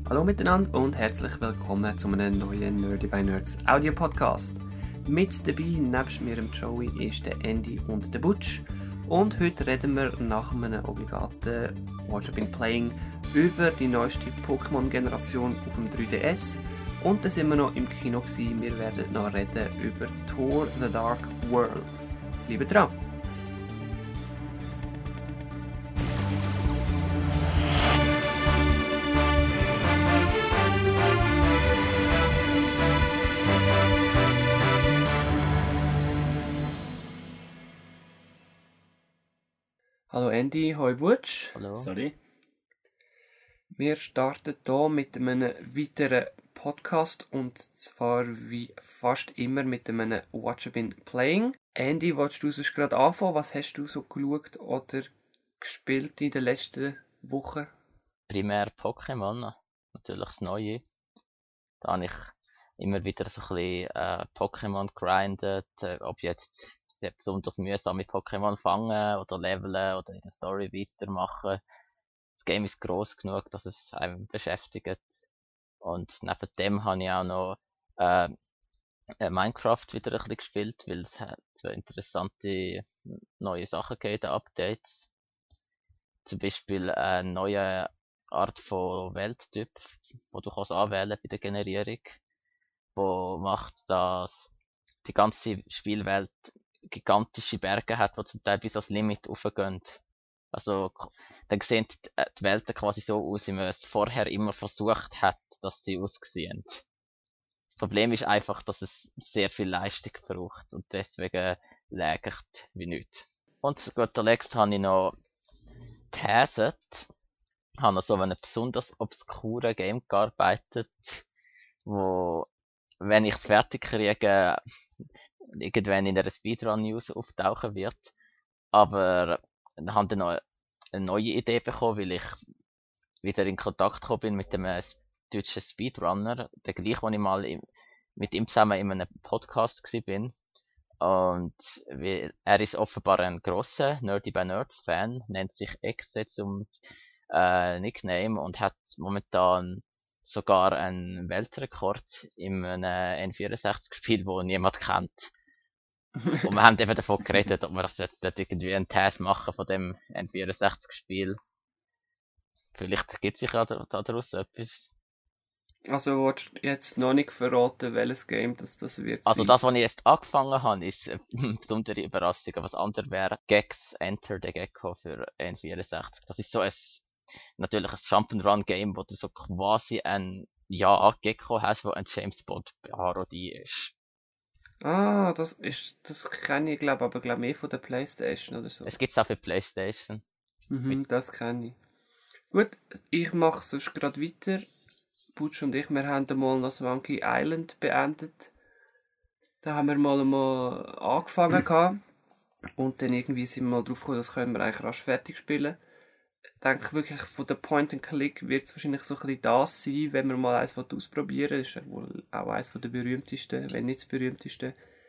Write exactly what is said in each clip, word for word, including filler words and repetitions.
Hallo miteinander und herzlich willkommen zu einem neuen Nerdy by Nerds Audio Podcast. Mit dabei, nebst mir im Joey, ist der Andy und der Butch. Und heute reden wir nach einem obligaten Watch I've Been Playing über die neueste Pokémon-Generation auf dem drei D S. Und dann sind wir noch im Kino gewesen. Wir werden noch reden über Thor The Dark World. Bleibt dran! Hallo Andy, hoi Butch. Hallo. Sorry. Wir starten hier mit einem weiteren Podcast und zwar wie fast immer mit einem Watch I've Been Playing. Andy, willst du sonst gerade anfangen? Was hast du so geschaut oder gespielt in den letzten Wochen? Primär Pokémon, natürlich das Neue. Da habe ich immer wieder so ein bisschen äh, Pokémon grindet, äh, ob jetzt sehr besonders mühsame Pokémon fangen oder leveln oder in der Story weitermachen. Das Game ist gross genug, dass es einem beschäftigt. Und neben dem habe ich auch noch äh, äh, Minecraft wieder ein bisschen gespielt, weil es hat so interessante neue Sachen gegeben, Updates. Zum Beispiel eine neue Art von Welttyp, wo du kannst anwählen bei der Generierung, wo macht, dass die ganze Spielwelt gigantische Berge hat, die zum Teil bis ans Limit raufgehen. Also, dann sehen die, äh, die Welten quasi so aus, wie man es vorher immer versucht hat, dass sie aussehen. Das Problem ist einfach, dass es sehr viel Leistung braucht und deswegen lagert wie nichts. Und zu guter Letzt habe ich noch Tazet. Habe noch so einem besonders obskuren Game gearbeitet, wo, wenn ich es fertig kriege, irgendwann in einer Speedrun-News auftauchen wird. Aber dann habe ich noch eine neue Idee bekommen, weil ich wieder in Kontakt gekommen bin mit dem deutschen Speedrunner, der gleich, wo ich mal im, mit ihm zusammen in einem Podcast gsi bin. Und weil, er ist offenbar ein grosser Nerdy by Nerds Fan, nennt sich Exe zum äh, Nickname und hat momentan sogar einen Weltrekord in einem N vierundsechzig Spiel, wo niemand kennt. Und wir haben eben davon geredet, ob wir das irgendwie einen Test machen von dem N vierundsechzig Spiel. Vielleicht gibt es sich ja da, daraus etwas. Also willst du jetzt noch nicht verraten, welches Game das, das wird Also sein? das, was ich jetzt angefangen habe, ist eine besondere Überraschung. Was anderes wäre Gex Enter the Gecko für N vierundsechzig. Das ist so ein, natürlich ein Jump'n'Run-Game, wo du so quasi ein ja Gecko hast, wo ein James Bond Parodie ist. Ah, das ist, das kenne ich glaube aber glaube mehr von der Playstation oder so. Es gibt's auch für Playstation. Mhm, das kenne ich. Gut, ich mache sonst gerade weiter. Butch und ich, wir haben mal noch Monkey Island beendet. Da haben wir mal, mal angefangen gehabt. Und dann irgendwie sind wir mal drauf gekommen, das können wir eigentlich rasch fertig spielen. Ich denke wirklich, von der Point and Click wird es wahrscheinlich so ein bisschen das sein, wenn wir mal eins ausprobieren wollen. Das ist ja wohl auch eines der berühmtesten, wenn nicht das berühmteste.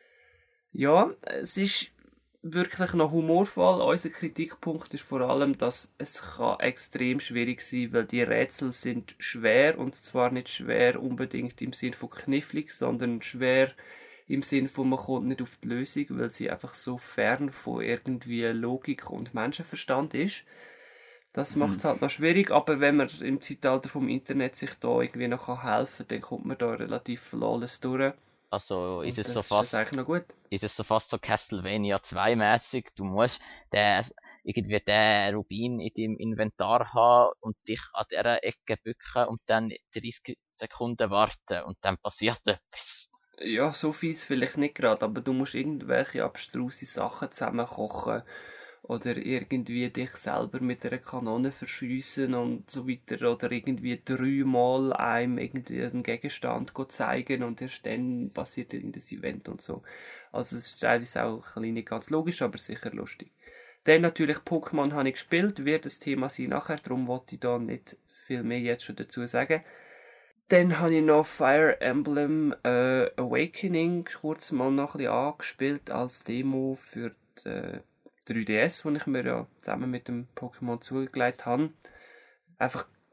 Ja, es ist wirklich noch humorvoll. Unser Kritikpunkt ist vor allem, dass es kann extrem schwierig sein, weil die Rätsel sind schwer und zwar nicht schwer unbedingt im Sinn von knifflig, sondern schwer im Sinn von man kommt nicht auf die Lösung, weil sie einfach so fern von irgendwie Logik und Menschenverstand ist. Das Mhm. macht es halt noch schwierig, aber wenn man im Zeitalter vom Internet sich da irgendwie noch helfen kann, dann kommt man da relativ flawless durch. Also ist Und es das so ist fast, das eigentlich noch gut. ist es so fast so Castlevania zwei mäßig. Du musst den, irgendwie den Rubin in deinem Inventar haben und dich an dieser Ecke bücken und dann dreißig Sekunden warten und dann passiert etwas. Ja, so fies vielleicht nicht gerade, aber du musst irgendwelche abstruse Sachen zusammenkochen oder irgendwie dich selber mit einer Kanone verschiessen und so weiter oder irgendwie dreimal einem irgendwie einen Gegenstand zeigen und erst dann passiert irgendein Event und so. Also es ist teilweise auch ein bisschen nicht ganz logisch, aber sicher lustig. Dann natürlich Pokémon habe ich gespielt, wird das Thema sein nachher, darum wollte ich da nicht viel mehr jetzt schon dazu sagen. Dann habe ich noch Fire Emblem äh, Awakening kurz mal noch ein bisschen angespielt als Demo für die äh, drei D S, die ich mir ja zusammen mit dem Pokémon zugelegt habe. Einfach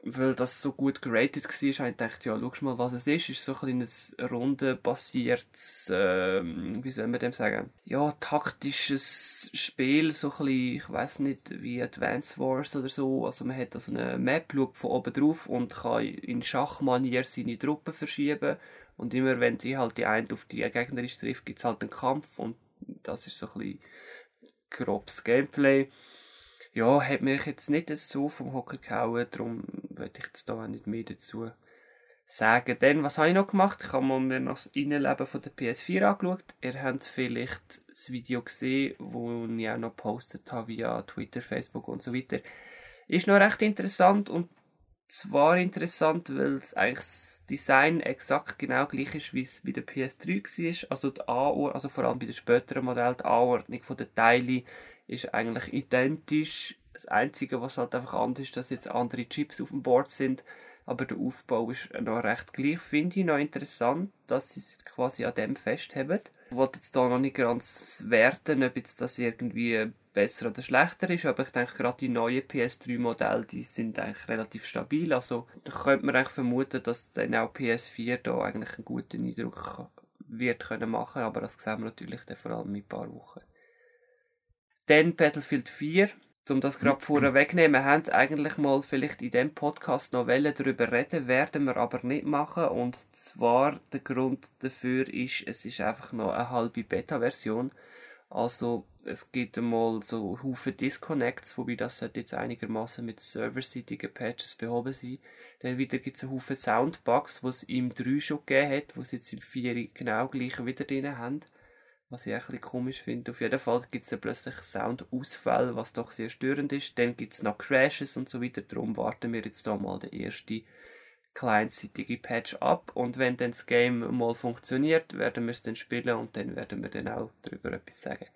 weil das so gut geratet war, habe ich gedacht, ja, schau mal, was es ist. Es ist so ein kleines rundenbasiertes, ähm, wie soll man dem sagen? Ja, taktisches Spiel, so ein bisschen, ich weiss nicht, wie Advance Wars oder so. Also man hat da so eine Map, schaut von oben drauf und kann in Schachmanier seine Truppen verschieben. Und immer wenn die halt die eine auf die gegnerische trifft, gibt es halt einen Kampf und das ist so ein bisschen grobes Gameplay. Ja, hat mich jetzt nicht so vom Hocker gehauen, darum würde ich jetzt da auch nicht mehr dazu sagen. Dann, was habe ich noch gemacht? Ich habe mir noch das Innenleben von der P S vier angeschaut. Ihr habt vielleicht das Video gesehen, das ich auch noch gepostet habe via Twitter, Facebook und so weiter. Ist noch recht interessant und zwar interessant, weil es eigentlich das Design exakt genau gleich ist, wie es bei der P S drei war. Also die Anordnung, also vor allem bei den späteren Modellen, die Anordnung der Teile ist eigentlich identisch. Das Einzige, was halt einfach anders ist, dass jetzt andere Chips auf dem Board sind. Aber der Aufbau ist noch recht gleich. Finde ich noch interessant, dass sie es quasi an dem festhalten. Ich wollte jetzt da noch nicht ganz werten, ob jetzt das irgendwie besser oder schlechter ist, aber ich denke gerade die neuen P S drei Modelle, die sind eigentlich relativ stabil. Also da könnte man eigentlich vermuten, dass dann auch P S vier da eigentlich einen guten Eindruck wird können machen, aber das sehen wir natürlich dann vor allem in ein paar Wochen. Dann Battlefield vier. Um das gerade vorher wegnehmen, wir haben eigentlich mal vielleicht in diesem Podcast noch darüber reden, werden wir aber nicht machen. Und zwar der Grund dafür ist, es ist einfach noch eine halbe Beta-Version. Also es gibt einmal so Haufen Disconnects, wobei das sollte jetzt einigermaßen mit serverseitigen Patches behoben sein. Dann wieder gibt es einen Haufen Soundbugs, die es im drei schon gegeben hat, die es jetzt im vier genau gleich wieder drin haben. Was ich auch ein bisschen komisch finde. Auf jeden Fall gibt es dann plötzlich Soundausfälle, was doch sehr störend ist. Dann gibt es noch Crashes und so weiter. Darum warten wir jetzt da mal den ersten clientseitige Patch ab. Und wenn dann das Game mal funktioniert, werden wir es dann spielen und dann werden wir dann auch darüber etwas sagen.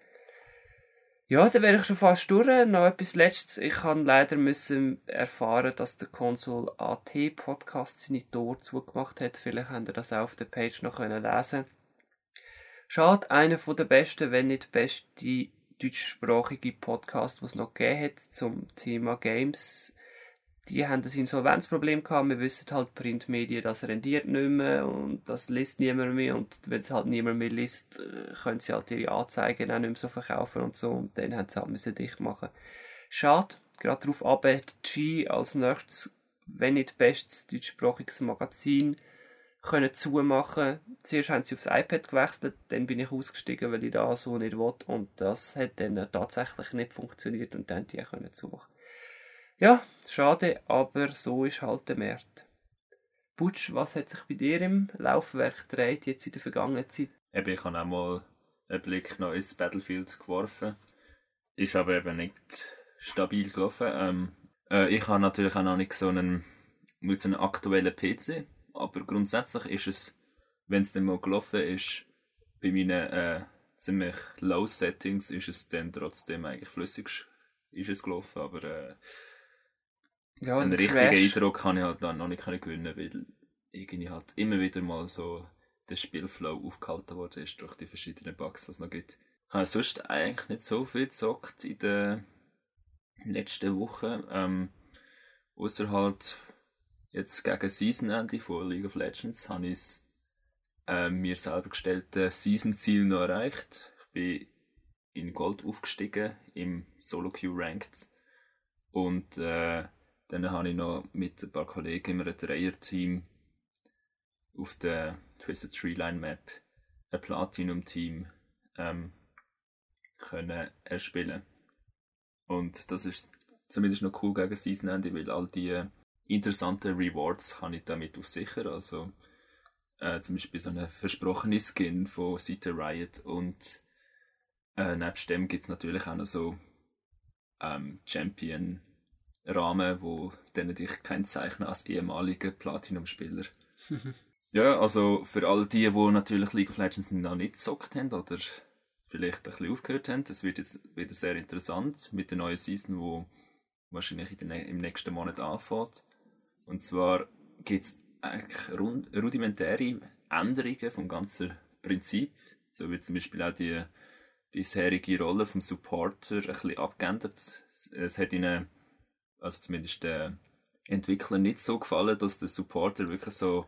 Ja, dann wäre ich schon fast durch. Noch etwas Letztes. Ich habe leider müssen erfahren, dass der Console A T Podcast seine Tore zugemacht hat. Vielleicht habt ihr das auch auf der Page noch lesen können. Schade, einer der besten, wenn nicht beste deutschsprachige Podcast, was es noch gegeben hat zum Thema Games. Die haben ein Insolvenzproblem gehabt. Wir wissen halt, Printmedien, das rendiert nicht mehr und das liest niemand mehr. Und wenn es halt niemand mehr liest, können sie halt ihre Anzeigen auch nicht mehr so verkaufen und so. Und dann haben sie halt müssen dicht machen. Schade, gerade darauf ab, G als nächstes, wenn nicht bestes deutschsprachiges Magazin, können zumachen. Zuerst haben sie aufs iPad gewechselt, dann bin ich ausgestiegen, weil ich das so nicht wollte. Und das hat dann tatsächlich nicht funktioniert und dann die können zumachen. Ja, schade, aber so ist halt der Markt. Butsch, was hat sich bei dir im Laufwerk gedreht jetzt in der vergangenen Zeit? Eben, ich habe auch mal einen Blick noch ins Battlefield geworfen. Ist aber eben nicht stabil gelaufen. Ähm, äh, ich habe natürlich auch noch nicht so einen, mit so einem aktuellen P C. Aber grundsätzlich ist es, wenn es dann mal gelaufen ist, bei meinen äh, ziemlich low Settings, ist es dann trotzdem eigentlich flüssig ist es gelaufen. Aber äh, ja, einen richtigen Crash. Eindruck kann ich halt dann noch nicht gewinnen, weil irgendwie halt immer wieder mal so der Spielflow aufgehalten worden ist durch die verschiedenen Bugs, die es noch gibt. Ich habe sonst eigentlich nicht so viel gezockt in den letzten Wochen. Ähm, ausser halt jetzt gegen Seasonende von League of Legends habe ich das äh, mir selber gestellte Season-Ziel noch erreicht. Ich bin in Gold aufgestiegen, im Solo-Queue Ranked. Und äh, dann habe ich noch mit ein paar Kollegen immer ein Dreier-Team auf der Twisted Tree Line Map, ein Platinum-Team, ähm, können erspielen. Und das ist zumindest noch cool gegen Seasonende, weil all die interessante Rewards habe ich damit auf sicher. Also äh, zum Beispiel so eine versprochene Skin von Seite Riot und äh, nebst dem gibt es natürlich auch noch so ähm, Champion-Rahmen, wo denen dich kennzeichnen als ehemaliger Platinum-Spieler. Ja, also für all die, die natürlich League of Legends noch nicht gezockt haben oder vielleicht ein bisschen aufgehört haben, das wird jetzt wieder sehr interessant mit der neuen Season, die wahrscheinlich in den, im nächsten Monat anfängt. Und zwar gibt es eigentlich rund, rudimentäre Änderungen vom ganzen Prinzip. So wird zum Beispiel auch die bisherige Rolle vom Supporter ein bisschen abgeändert. Es hat ihnen, also zumindest der Entwicklern nicht so gefallen, dass der Supporter wirklich so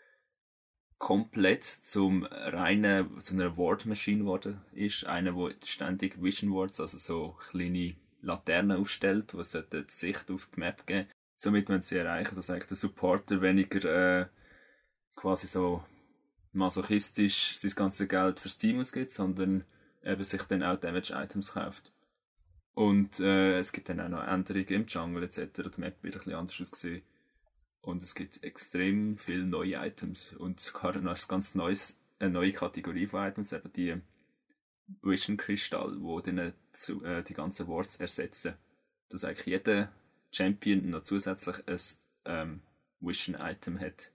komplett zum reinen, zu einer Ward-Machine geworden ist. Einer, der ständig Vision Wards, also so kleine Laternen aufstellt, die die Sicht auf die Map geben. Somit wollen sie erreichen, dass eigentlich der Supporter weniger äh, quasi so masochistisch sein ganzes Geld fürs Team ausgibt, sondern eben sich dann auch Damage-Items kauft. Und äh, es gibt dann auch noch Änderungen im Jungle et cetera. Die Map wird ein bisschen anders aussehen. Und es gibt extrem viele neue Items. Und sogar noch ein ganz neues, eine neue Kategorie von Items, eben die Vision Kristall, die dann zu, äh, die ganzen Wards ersetzen. Dass eigentlich jeder Champion noch zusätzlich ein ähm, Vision Item hat.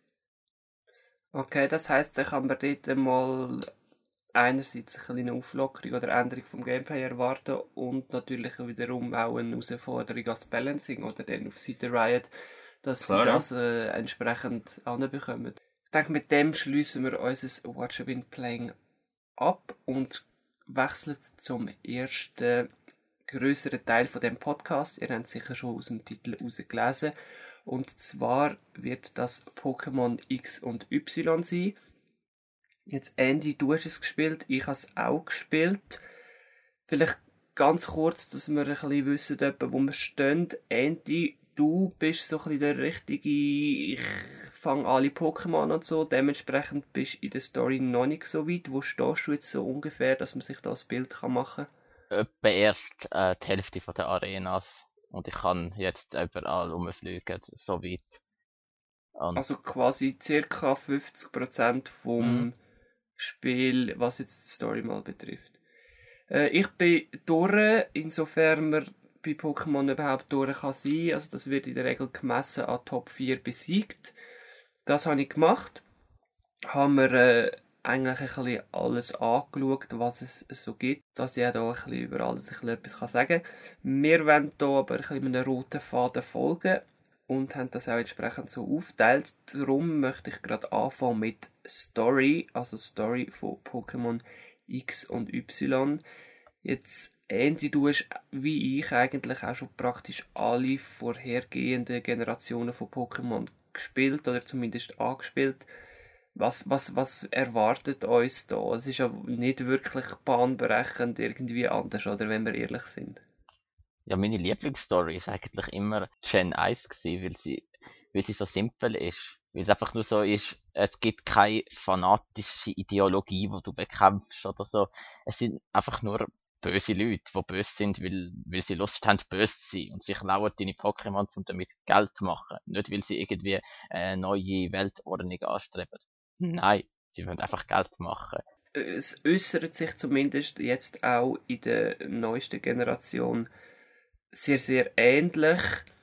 Okay, das heisst, dann kann man dort mal einerseits eine kleine Auflockerung oder Änderung vom Gameplay erwarten und natürlich wiederum auch eine Herausforderung als Balancing oder dann auf Seite Riot, dass Klar, sie ja. das äh, entsprechend anbekommen. Ich denke, mit dem schliessen wir unser Watch a Win Playing ab und wechseln zum ersten grösseren Teil von dem Podcast. Ihr habt es sicher schon aus dem Titel herausgelesen. Und zwar wird das Pokémon X und Y sein. Jetzt, Andy, du hast es gespielt, ich habe es auch gespielt. Vielleicht ganz kurz, dass wir ein bisschen wissen, etwa, wo wir stehen. Andy, du bist so ein bisschen der richtige, ich fange alle Pokémon und so, dementsprechend bist du in der Story noch nicht so weit. Wo stehst du jetzt so ungefähr, dass man sich da ein Bild machen kann? Etwa erst äh, die Hälfte von der Arenas. Und ich kann jetzt überall rumfliegen, so weit. Und Also quasi ca. fünfzig Prozent vom Mhm. Spiel, was jetzt die Story mal betrifft. Äh, ich bin durch, insofern man bei Pokémon überhaupt durch kann sein. Also das wird in der Regel gemessen an Top vier besiegt. Das habe ich gemacht. Haben wir äh, eigentlich ein bisschen alles angeschaut, was es so gibt, dass ich auch da ein bisschen über alles ein bisschen etwas sagen kann. Wir wollen hier aber ein bisschen einem roten Faden folgen und haben das auch entsprechend so aufgeteilt. Darum möchte ich gerade anfangen mit Story, also Story von Pokémon X und Y. Jetzt, Andy, du hast wie ich eigentlich auch schon praktisch alle vorhergehenden Generationen von Pokémon gespielt oder zumindest angespielt. Was, was, was erwartet uns da? Es ist ja nicht wirklich bahnbrechend irgendwie anders, oder, wenn wir ehrlich sind. ja, meine Lieblingsstory ist eigentlich immer Gen eins gewesen, weil sie, weil sie so simpel ist. Weil es einfach nur so ist, es gibt keine fanatische Ideologie, die du bekämpfst oder so. Es sind einfach nur böse Leute, die böse sind, weil, weil sie Lust haben, böse zu sein und sich klauen deine Pokémon, um damit Geld zu machen. Nicht, weil sie irgendwie eine neue Weltordnung anstreben. Nein, sie wollen einfach Geld machen. Es äußert sich zumindest jetzt auch in der neuesten Generation sehr, sehr ähnlich.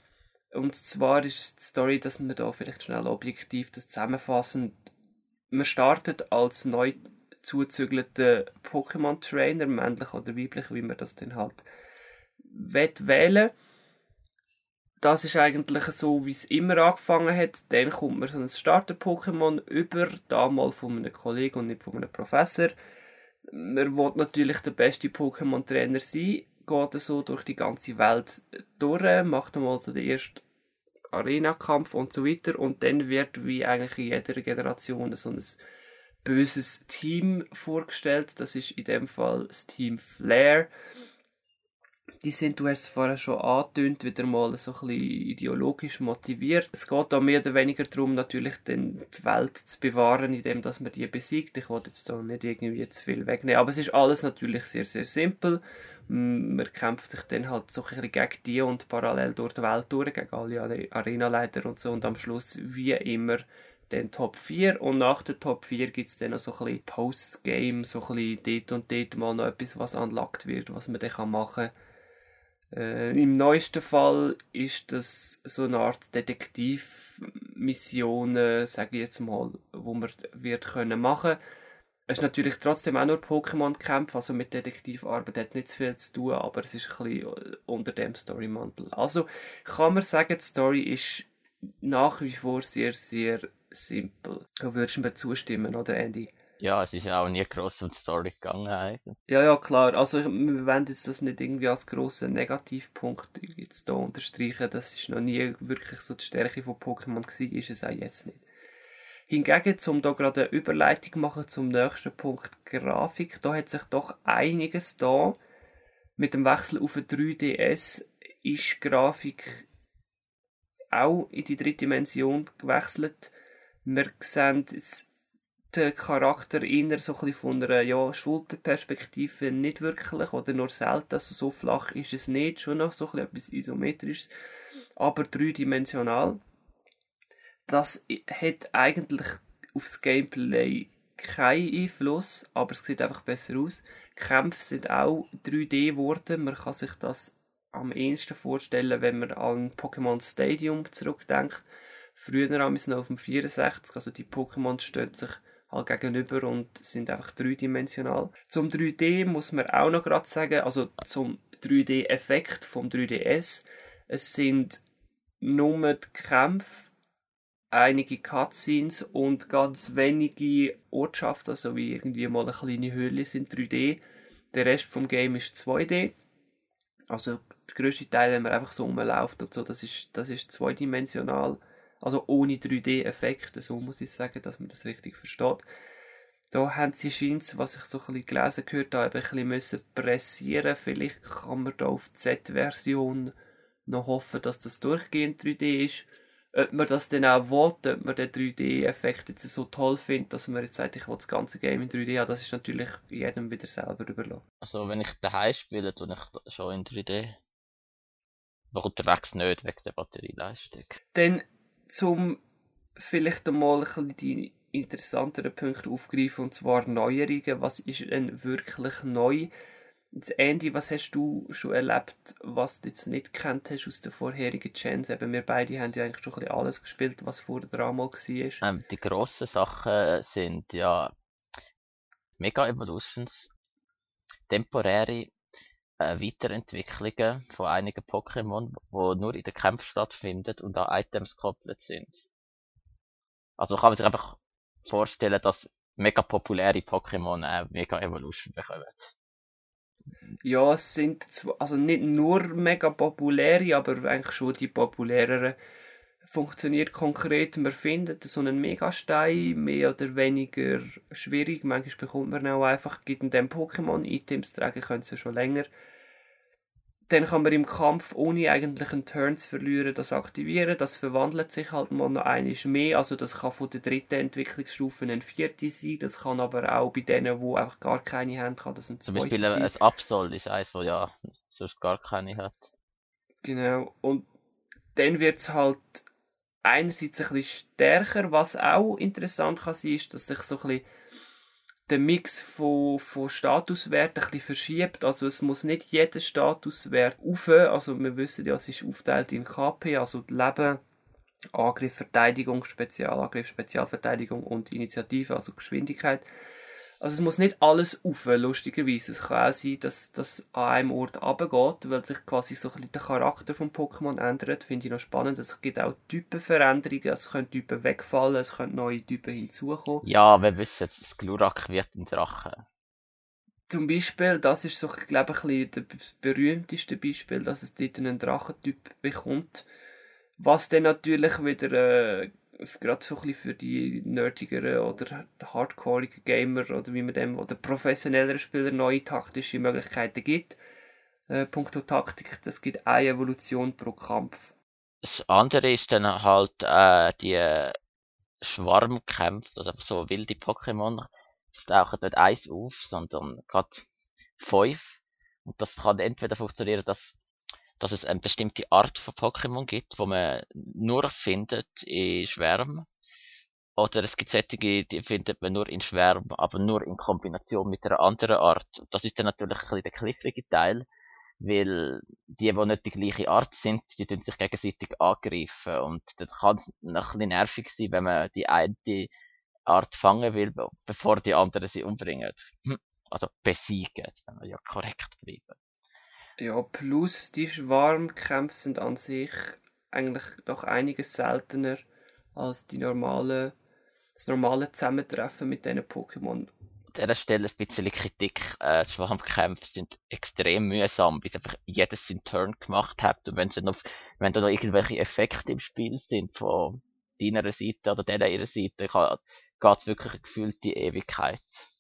Und zwar ist die Story, dass wir da vielleicht schnell objektiv das zusammenfassen. Man startet als neu zuzügelter Pokémon-Trainer, männlich oder weiblich, wie man das dann halt wählen. Das ist eigentlich so, wie es immer angefangen hat. Dann kommt man so ein Starter-Pokémon über, damals von einem Kollegen und nicht von einem Professor. Man will natürlich der beste Pokémon-Trainer sein, geht so durch die ganze Welt durch, macht mal so den ersten Arena-Kampf und so weiter. Und dann wird, wie eigentlich in jeder Generation, so ein böses Team vorgestellt. Das ist in dem Fall das Team Flare. Die sind, du hast es vorher schon angetönt, wieder mal so ein bisschen ideologisch motiviert. Es geht da mehr oder weniger darum, natürlich den, die Welt zu bewahren, indem dass man die besiegt. Ich wollte jetzt da nicht irgendwie zu viel wegnehmen, aber es ist alles natürlich sehr, sehr simpel. Man kämpft sich dann halt so ein bisschen gegen die und parallel durch die Welt durch, gegen alle Arenaleiter und so, und am Schluss, wie immer, den Top vier, und nach der Top vier gibt es dann noch so ein bisschen Postgame, so ein bisschen dort und dort mal noch etwas, was unlockt wird, was man dann machen kann. Äh, Im neuesten Fall ist das so eine Art Detektivmission, äh, sage ich jetzt mal, wo man wird können machen. Es ist natürlich trotzdem auch nur Pokémon-Kämpfe, also mit Detektivarbeit hat nicht viel zu tun, aber es ist ein bisschen unter dem Storymantel. Also kann man sagen, die Story ist nach wie vor sehr, sehr simpel. Du würdest mir zustimmen, oder Andy? Ja, es ist ja auch nie gross um die Story gegangen eigentlich. Ja, ja, klar. Also ich- wir wollen jetzt das nicht irgendwie als grossen Negativpunkt jetzt hier unterstreichen. Das ist noch nie wirklich so die Stärke von Pokémon gewesen, ist es auch jetzt nicht. Hingegen, um da gerade eine Überleitung zu machen zum nächsten Punkt Grafik, da hat sich doch einiges da. Mit dem Wechsel auf ein drei D S ist die Grafik auch in die dritte Dimension gewechselt. Wir sehen jetzt den Charakter eher so ein bisschen von einer ja, Schulterperspektive nicht wirklich oder nur selten. Also so flach ist es nicht, schon noch so ein bisschen etwas Isometrisches, aber dreidimensional. Das hat eigentlich aufs Gameplay keinen Einfluss, aber es sieht einfach besser aus. Die Kämpfe sind auch drei D geworden. Man kann sich das am ehesten vorstellen, wenn man an Pokémon Stadium zurückdenkt. Früher haben wir es noch auf dem vierundsechzig, also die Pokémon stehen sich halt gegenüber und sind einfach dreidimensional. Zum drei D muss man auch noch gerade sagen, also zum drei D-Effekt vom drei D S, es sind nur die Kämpfe, einige Cutscenes und ganz wenige Ortschaften, also wie irgendwie mal eine kleine Höhle sind drei D. Der Rest vom Game ist zwei D. Also der grösste Teil, wenn man einfach so rumläuft und so, das ist, das ist zweidimensional. Also ohne drei D-Effekte, so muss ich sagen, dass man das richtig versteht. Da haben sie scheint, was ich so ein bisschen gelesen gehört habe, ein bisschen müssen pressieren. Vielleicht kann man da auf die Z-Version noch hoffen, dass das durchgehend drei D ist. Ob man das dann auch will, ob man den drei D-Effekt jetzt so toll findet, dass man jetzt sagt, ich will das ganze Game in drei D haben, das ist natürlich jedem wieder selber überlassen. Also wenn ich daheim spiele, tue ich schon in drei D. Aber unterwegs nicht, wegen der Batterieleistung. Dann zum vielleicht einmal ein bisschen die interessanteren Punkte aufgreifen, und zwar Neuerungen. Was ist denn wirklich neu? Jetzt, Andy, was hast du schon erlebt, was du jetzt nicht gekannt hast aus den vorherigen Gens? Eben, wir beide haben ja eigentlich schon ein bisschen alles gespielt, was vorher dran mal war. Ähm, die grossen Sachen sind ja Mega Evolutions, temporäre äh, Weiterentwicklungen von einigen Pokémon, die nur in den Kämpfen stattfinden und an Items gekoppelt sind. Also man kann sich einfach vorstellen, dass mega populäre Pokémon eine Mega Evolution bekommen. Ja, es sind zwar, also nicht nur mega populäre, aber eigentlich schon die populäreren. Funktioniert konkret, man findet so einen Megastein, mehr oder weniger schwierig. Manchmal bekommt man auch einfach, gibt in dem Pokémon-Items, tragen können sie schon länger. Dann kann man im Kampf, ohne eigentlich einen Turn zu verlieren, das aktivieren. Das verwandelt sich halt mal noch einiges mehr. Also das kann von der dritten Entwicklungsstufe ein vierte sein. Das kann aber auch bei denen, die einfach gar keine haben, kann das ein Zum zweite Beispiel sein. ein Absol ist eins, das ja sonst gar keine hat. Genau. Und dann wird es halt einerseits ein bisschen stärker. Was auch interessant kann sein, ist, dass sich so ein bisschen der Mix von, von Statuswerten ein bisschen verschiebt. Also es muss nicht jeder Statuswert rauf. Also wir wissen ja, es ist aufgeteilt in K P, also Leben, Angriff, Verteidigung, Spezialangriff, Spezialverteidigung und Initiative, also Geschwindigkeit. Also es muss nicht alles rauf, lustigerweise. Es kann auch sein, dass das an einem Ort runtergeht, weil sich quasi so ein bisschen der Charakter vom Pokémon ändert. Finde ich noch spannend. Es gibt auch Typenveränderungen. Es können Typen wegfallen, es können neue Typen hinzukommen. Ja, wir wissen jetzt, das Glurak wird ein Drache. Zum Beispiel, das ist so, ich glaube, ein bisschen das berühmteste Beispiel, dass es dort einen Drachentyp bekommt. Was dann natürlich wieder, äh, gerade so ein bisschen für die nerdigeren oder hardcoreigen Gamer oder wie man dem, oder professionelleren Spieler neue taktische Möglichkeiten gibt. Äh, punkto Taktik, das gibt eine Evolution pro Kampf. Das andere ist dann halt äh, die Schwarmkämpfe, also einfach so wilde Pokémon. Es tauchen nicht eins auf, sondern gerade fünf. Und das kann entweder funktionieren, dass, dass es eine bestimmte Art von Pokémon gibt, wo man nur findet in Schwärmen. Oder es gibt solche, die findet man nur in Schwärmen, aber nur in Kombination mit einer anderen Art. Das ist dann natürlich ein bisschen der knifflige Teil, weil die, die nicht die gleiche Art sind, die tun sich gegenseitig angreifen. Und das kann ein bisschen nervig sein, wenn man die eine Art fangen will, bevor die anderen sie umbringen. Also besiegen, wenn wir ja korrekt bleiben. Ja, plus die Schwarmkämpfe sind an sich eigentlich doch einiges seltener als die normalen das normale Zusammentreffen mit diesen Pokémon. An dieser Stelle ein bisschen Kritik. Äh, die Schwarmkämpfe sind extrem mühsam, bis einfach jedes seinen Turn gemacht hat. Und wenn, dann noch, wenn da noch irgendwelche Effekte im Spiel sind, von deiner Seite oder der ihrer Seite, geht es wirklich eine gefühlte Ewigkeit.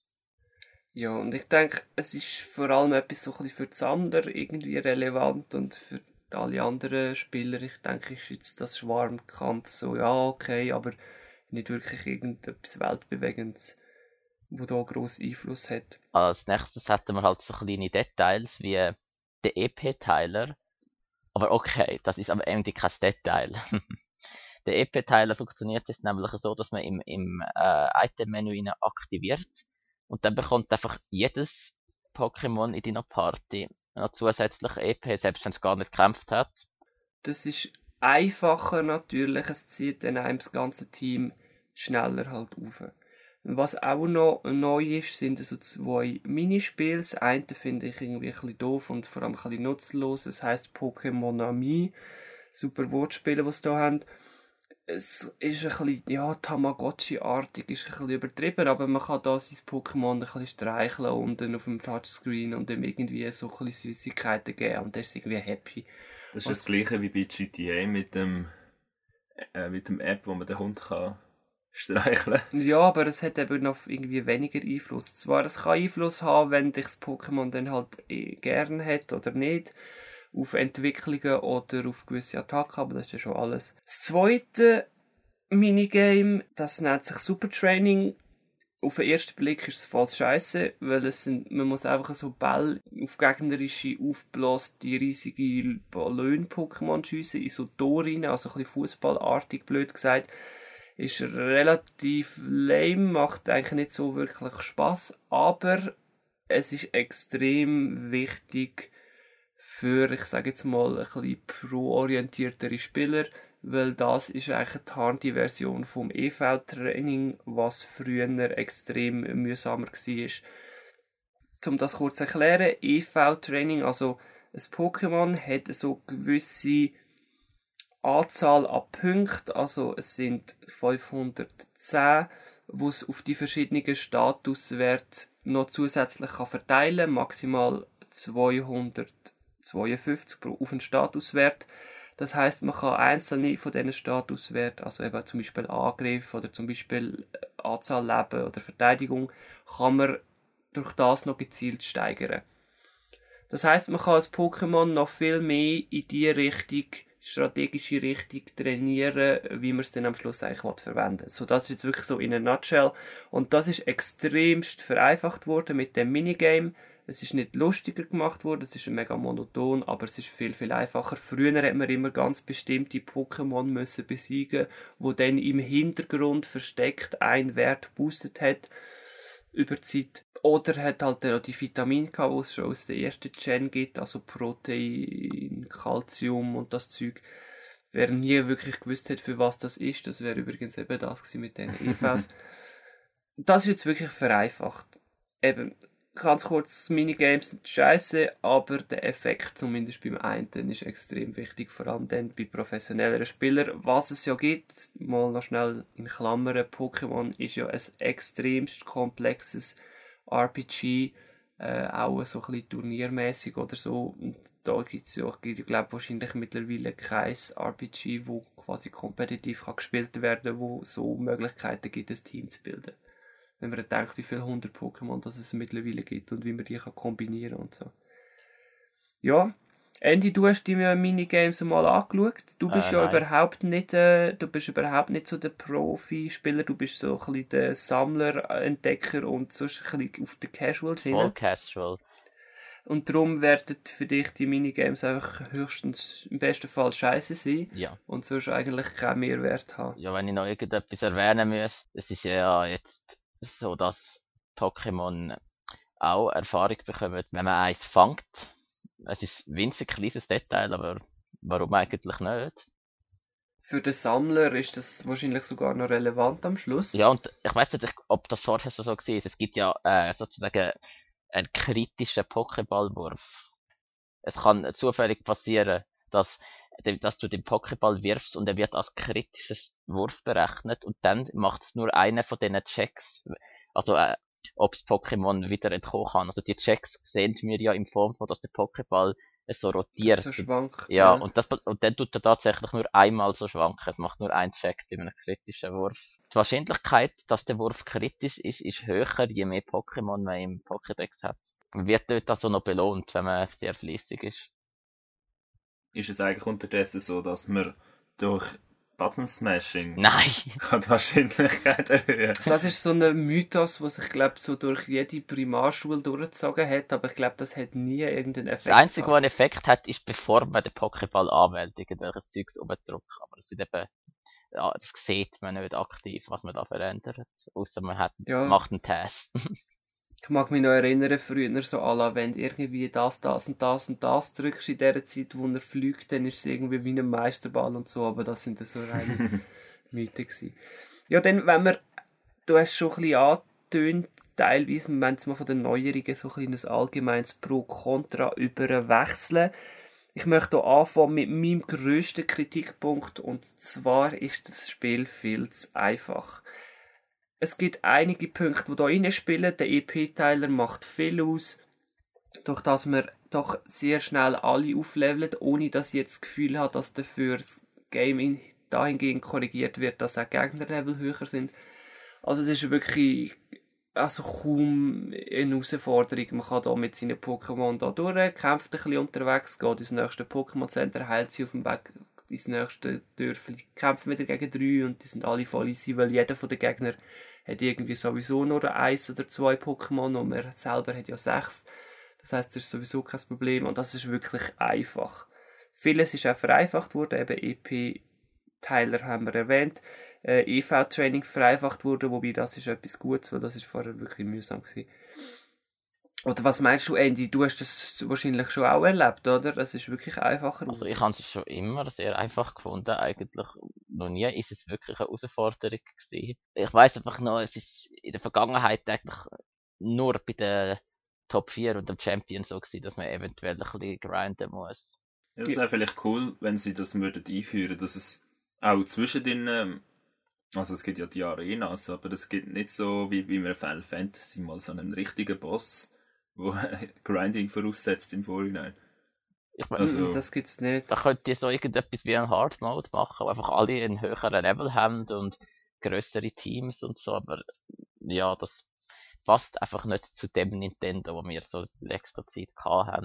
Ja, und ich denke, es ist vor allem etwas so ein bisschen für die Sammler irgendwie relevant und für alle anderen Spieler, ich denke, ist jetzt das Schwarmkampf so, ja, okay, aber nicht wirklich irgendetwas Weltbewegendes, wo da grossen Einfluss hat. Als nächstes hätten wir halt so kleine Details wie den E P-Teiler. Aber okay, das ist am Ende kein Detail. Der E P-Teiler funktioniert jetzt nämlich so, dass man im, im äh, Item-Menü aktiviert und dann bekommt einfach jedes Pokémon in deiner Party noch zusätzlich E P, selbst wenn es gar nicht gekämpft hat. Das ist einfacher natürlich, es zieht dann einem das ganze Team schneller halt auf. Was auch noch neu ist, sind so zwei Minispiele. Das eine finde ich irgendwie ein bisschen doof und vor allem ein bisschen nutzlos. Es heisst Pokémon Ami. Super Wortspiele, die sie hier haben. Es ist ein bisschen, ja, Tamagotchi-artig, ist ein bisschen übertrieben, aber man kann da sein Pokémon ein bisschen streicheln und dann auf dem Touchscreen und ihm irgendwie so ein bisschen Süßigkeiten geben und der ist irgendwie happy. Das ist Was, das gleiche wie bei G T A mit dem, äh, mit dem App, wo man den Hund kann streicheln. Ja, aber es hat eben noch irgendwie weniger Einfluss. Zwar, es kann Einfluss haben, wenn dich das Pokémon dann halt eh gern hat oder nicht, auf Entwicklungen oder auf gewisse Attacken, aber das ist ja schon alles. Das zweite Minigame, das nennt sich Super Training. Auf den ersten Blick ist es voll scheisse, weil es sind, man muss einfach so Bälle auf gegnerische, aufgeblasene, riesige Ballon-Pokémon schiessen, in so Tore rein, also ein bisschen fußballartig, blöd gesagt. Ist relativ lame, macht eigentlich nicht so wirklich Spass, aber es ist extrem wichtig für, ich sage jetzt mal, ein bisschen pro-orientiertere Spieler, weil das ist eigentlich die harte Version vom E V-Training, was früher extrem mühsamer war. Um das kurz zu erklären, E V-Training, also ein Pokémon hat so gewisse Anzahl an Punkten, also es sind fünfhundertzehn, wo es auf die verschiedenen Statuswerte noch zusätzlich kann verteilen kann, maximal zweihundertzweiundfünfzig pro auf einen Statuswert. Das heisst, man kann einzelne von diesen Statuswerten, also eben zum Beispiel Angriff oder zum Beispiel Anzahl Leben oder Verteidigung, kann man durch das noch gezielt steigern. Das heisst, man kann das Pokémon noch viel mehr in die Richtung, strategische Richtung trainieren, wie man es dann am Schluss eigentlich verwenden will. So, das ist jetzt wirklich so in a nutshell. Und das ist extremst vereinfacht worden mit dem Minigame. Es ist nicht lustiger gemacht worden, es ist mega monoton, aber es ist viel, viel einfacher. Früher hat man immer ganz bestimmte Pokémon müssen besiegen, wo dann im Hintergrund versteckt einen Wert boostet hat über die Zeit. Oder hat halt auch die Vitamine gehabt, die es schon aus der ersten Gen gibt, also Protein, Calcium und das Zeug. Wer nie wirklich gewusst hat, für was das ist, das wäre übrigens eben das gewesen mit den E Vs. Das ist jetzt wirklich vereinfacht. Eben, ganz kurz, Minigames sind scheisse, aber der Effekt, zumindest beim einen, ist extrem wichtig, vor allem dann bei professionelleren Spielern. Was es ja gibt, mal noch schnell in Klammern, Pokémon ist ja ein extremst komplexes R P G, äh, auch so ein bisschen turniermäßig oder so. Und da gibt es ja, ich glaube, wahrscheinlich mittlerweile kein R P G, wo quasi kompetitiv kann gespielt werden kann, wo so Möglichkeiten gibt, ein Team zu bilden. Wenn man denkt, wie viele hundert Pokémon das es mittlerweile gibt und wie man die kann kombinieren und so. Ja, Andy, du hast die Minigames mal angeschaut. Du bist äh, ja nein. überhaupt nicht, äh, du bist überhaupt nicht so der Profi-Spieler, du bist so ein bisschen der Sammler, Entdecker und so ein bisschen auf der Casual-Schiene. Voll casual. Und darum werden für dich die Minigames einfach höchstens im besten Fall scheiße sein. Ja. Und sonst eigentlich keinen Mehrwert haben. Ja, wenn ich noch irgendetwas erwähnen müsste, es ist ja jetzt so, dass Pokémon auch Erfahrung bekommen, wenn man eins fängt. Es ist ein winzig kleines Detail, aber warum eigentlich nicht? Für den Sammler ist das wahrscheinlich sogar noch relevant am Schluss. Ja, und ich weiss nicht, ob das vorher so war. Es gibt ja äh, sozusagen einen kritischen Pokéballwurf. Es kann zufällig passieren, dass dass du den Pokéball wirfst und er wird als kritisches Wurf berechnet und dann macht es nur einer von diesen Checks. Also, äh, ob das Pokémon wieder entkommen kann. Also die Checks sehen wir ja in Form von, dass der Pokéball so rotiert. Das so schwankt. Ja, Ja. und, das, und dann tut er tatsächlich nur einmal so schwanken. Es macht nur einen Check in einem kritischen Wurf. Die Wahrscheinlichkeit, dass der Wurf kritisch ist, ist höher, je mehr Pokémon man im Pokédex hat. Man wird dort also noch belohnt, wenn man sehr fleissig ist. Ist es eigentlich unterdessen so, dass man durch Button Smashing Nein! kann die Wahrscheinlichkeit erhöhen? Das ist so ein Mythos, was ich glaube so durch jede Primarschule durchgezogen hat, aber ich glaube, das hat nie irgendeinen Effekt. Das Einzige, was gehabt. einen Effekt hat, ist, bevor man den Pokéball anwählt, irgendwelches Zeugs obendrücken. Aber das, sind eben, ja, das sieht man nicht aktiv, was man da verändert. Außer man hat, Ja. macht einen Test. Ich mag mich noch erinnern, früher so à la, wenn du irgendwie das, das und das und das drückst in der Zeit, wo er fliegt, dann ist es irgendwie wie ein Meisterball und so, aber das sind dann so reine Mythen gewesen. Ja, dann, wenn wir, du hast schon ein bisschen angetönt, teilweise, wir wollen jetzt mal von den Neuerungen so ein bisschen ein allgemeines Pro-Contra überwechseln. Ich möchte hier anfangen mit meinem grössten Kritikpunkt, und zwar ist das Spiel viel zu einfach. Es gibt einige Punkte, die hier reinspielen. Der E P-Teiler macht viel aus, durch das man doch sehr schnell alle auflevelt, ohne dass ich jetzt das Gefühl habe, dass dafür das Game in- dahingehend korrigiert wird, dass auch Gegnerlevel höher sind. Also es ist wirklich also kaum eine Herausforderung. Man kann da mit seinen Pokémon da durch, kämpft ein bisschen unterwegs, geht ins nächste Pokémon-Center, heilt sie auf dem Weg ins nächste Dörfli, kämpft wieder gegen drei und die sind alle voll easy, weil jeder von den Gegnern hat irgendwie sowieso nur eins oder zwei Pokémon und man selber hat ja sechs. Das heisst, das ist sowieso kein Problem und das ist wirklich einfach. Vieles ist auch vereinfacht worden, eben E P-Teiler haben wir erwähnt, äh, E V-Training vereinfacht wurde, wobei das ist etwas Gutes, weil das ist vorher wirklich mühsam gewesen. Oder was meinst du, Andy? Du hast das wahrscheinlich schon auch erlebt, oder? Es ist wirklich einfacher. Also ich habe es schon immer sehr einfach gefunden, eigentlich. Noch nie ist es wirklich eine Herausforderung gewesen. Ich weiss einfach noch, es ist in der Vergangenheit eigentlich nur bei den Top vier und dem Champion so gewesen, dass man eventuell ein bisschen grinden muss. Ja, das wäre vielleicht cool, wenn sie das würden einführen, dass es auch zwischen den, ähm, also es gibt ja die Arenas, aber es gibt nicht so wie bei einem Final Fantasy mal so einen richtigen Boss, wo Grinding voraussetzt im Vorhinein. Ich meine, Also- Das gibt's nicht. da könnt ihr so irgendetwas wie ein Hard Mode machen, wo einfach alle einen höheren Level haben und grössere Teams und so, aber ja, das passt einfach nicht zu dem Nintendo, wo wir so in letzter Zeit gehabt haben.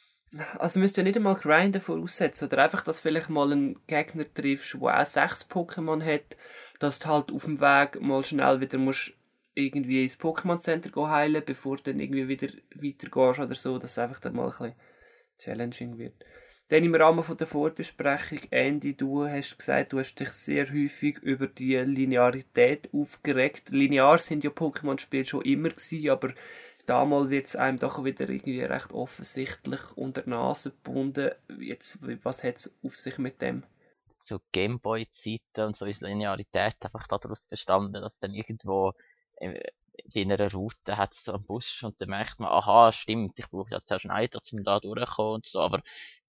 Also müsst ihr nicht einmal Grinden voraussetzen, oder einfach, dass vielleicht mal einen Gegner triffst, der auch sechs Pokémon hat, dass du halt auf dem Weg mal schnell wieder musst irgendwie ins Pokémon Center heilen, bevor du dann irgendwie wieder weitergehst oder so, dass es einfach dann mal ein bisschen challenging wird. Dann im Rahmen von der Vorbesprechung, Andy, du hast gesagt, du hast dich sehr häufig über die Linearität aufgeregt. Linear sind ja Pokémon-Spiele schon immer gewesen, aber damals wird es einem doch wieder irgendwie recht offensichtlich unter die Nase gebunden. Jetzt, was hat es auf sich mit dem? So Gameboy-Zeiten und so ist Linearität einfach daraus bestanden, dass dann irgendwo äh, in einer Route hat es so einen Busch und dann merkt man, aha, stimmt, ich brauche jetzt einen Schneider, um da durchzukommen und so, aber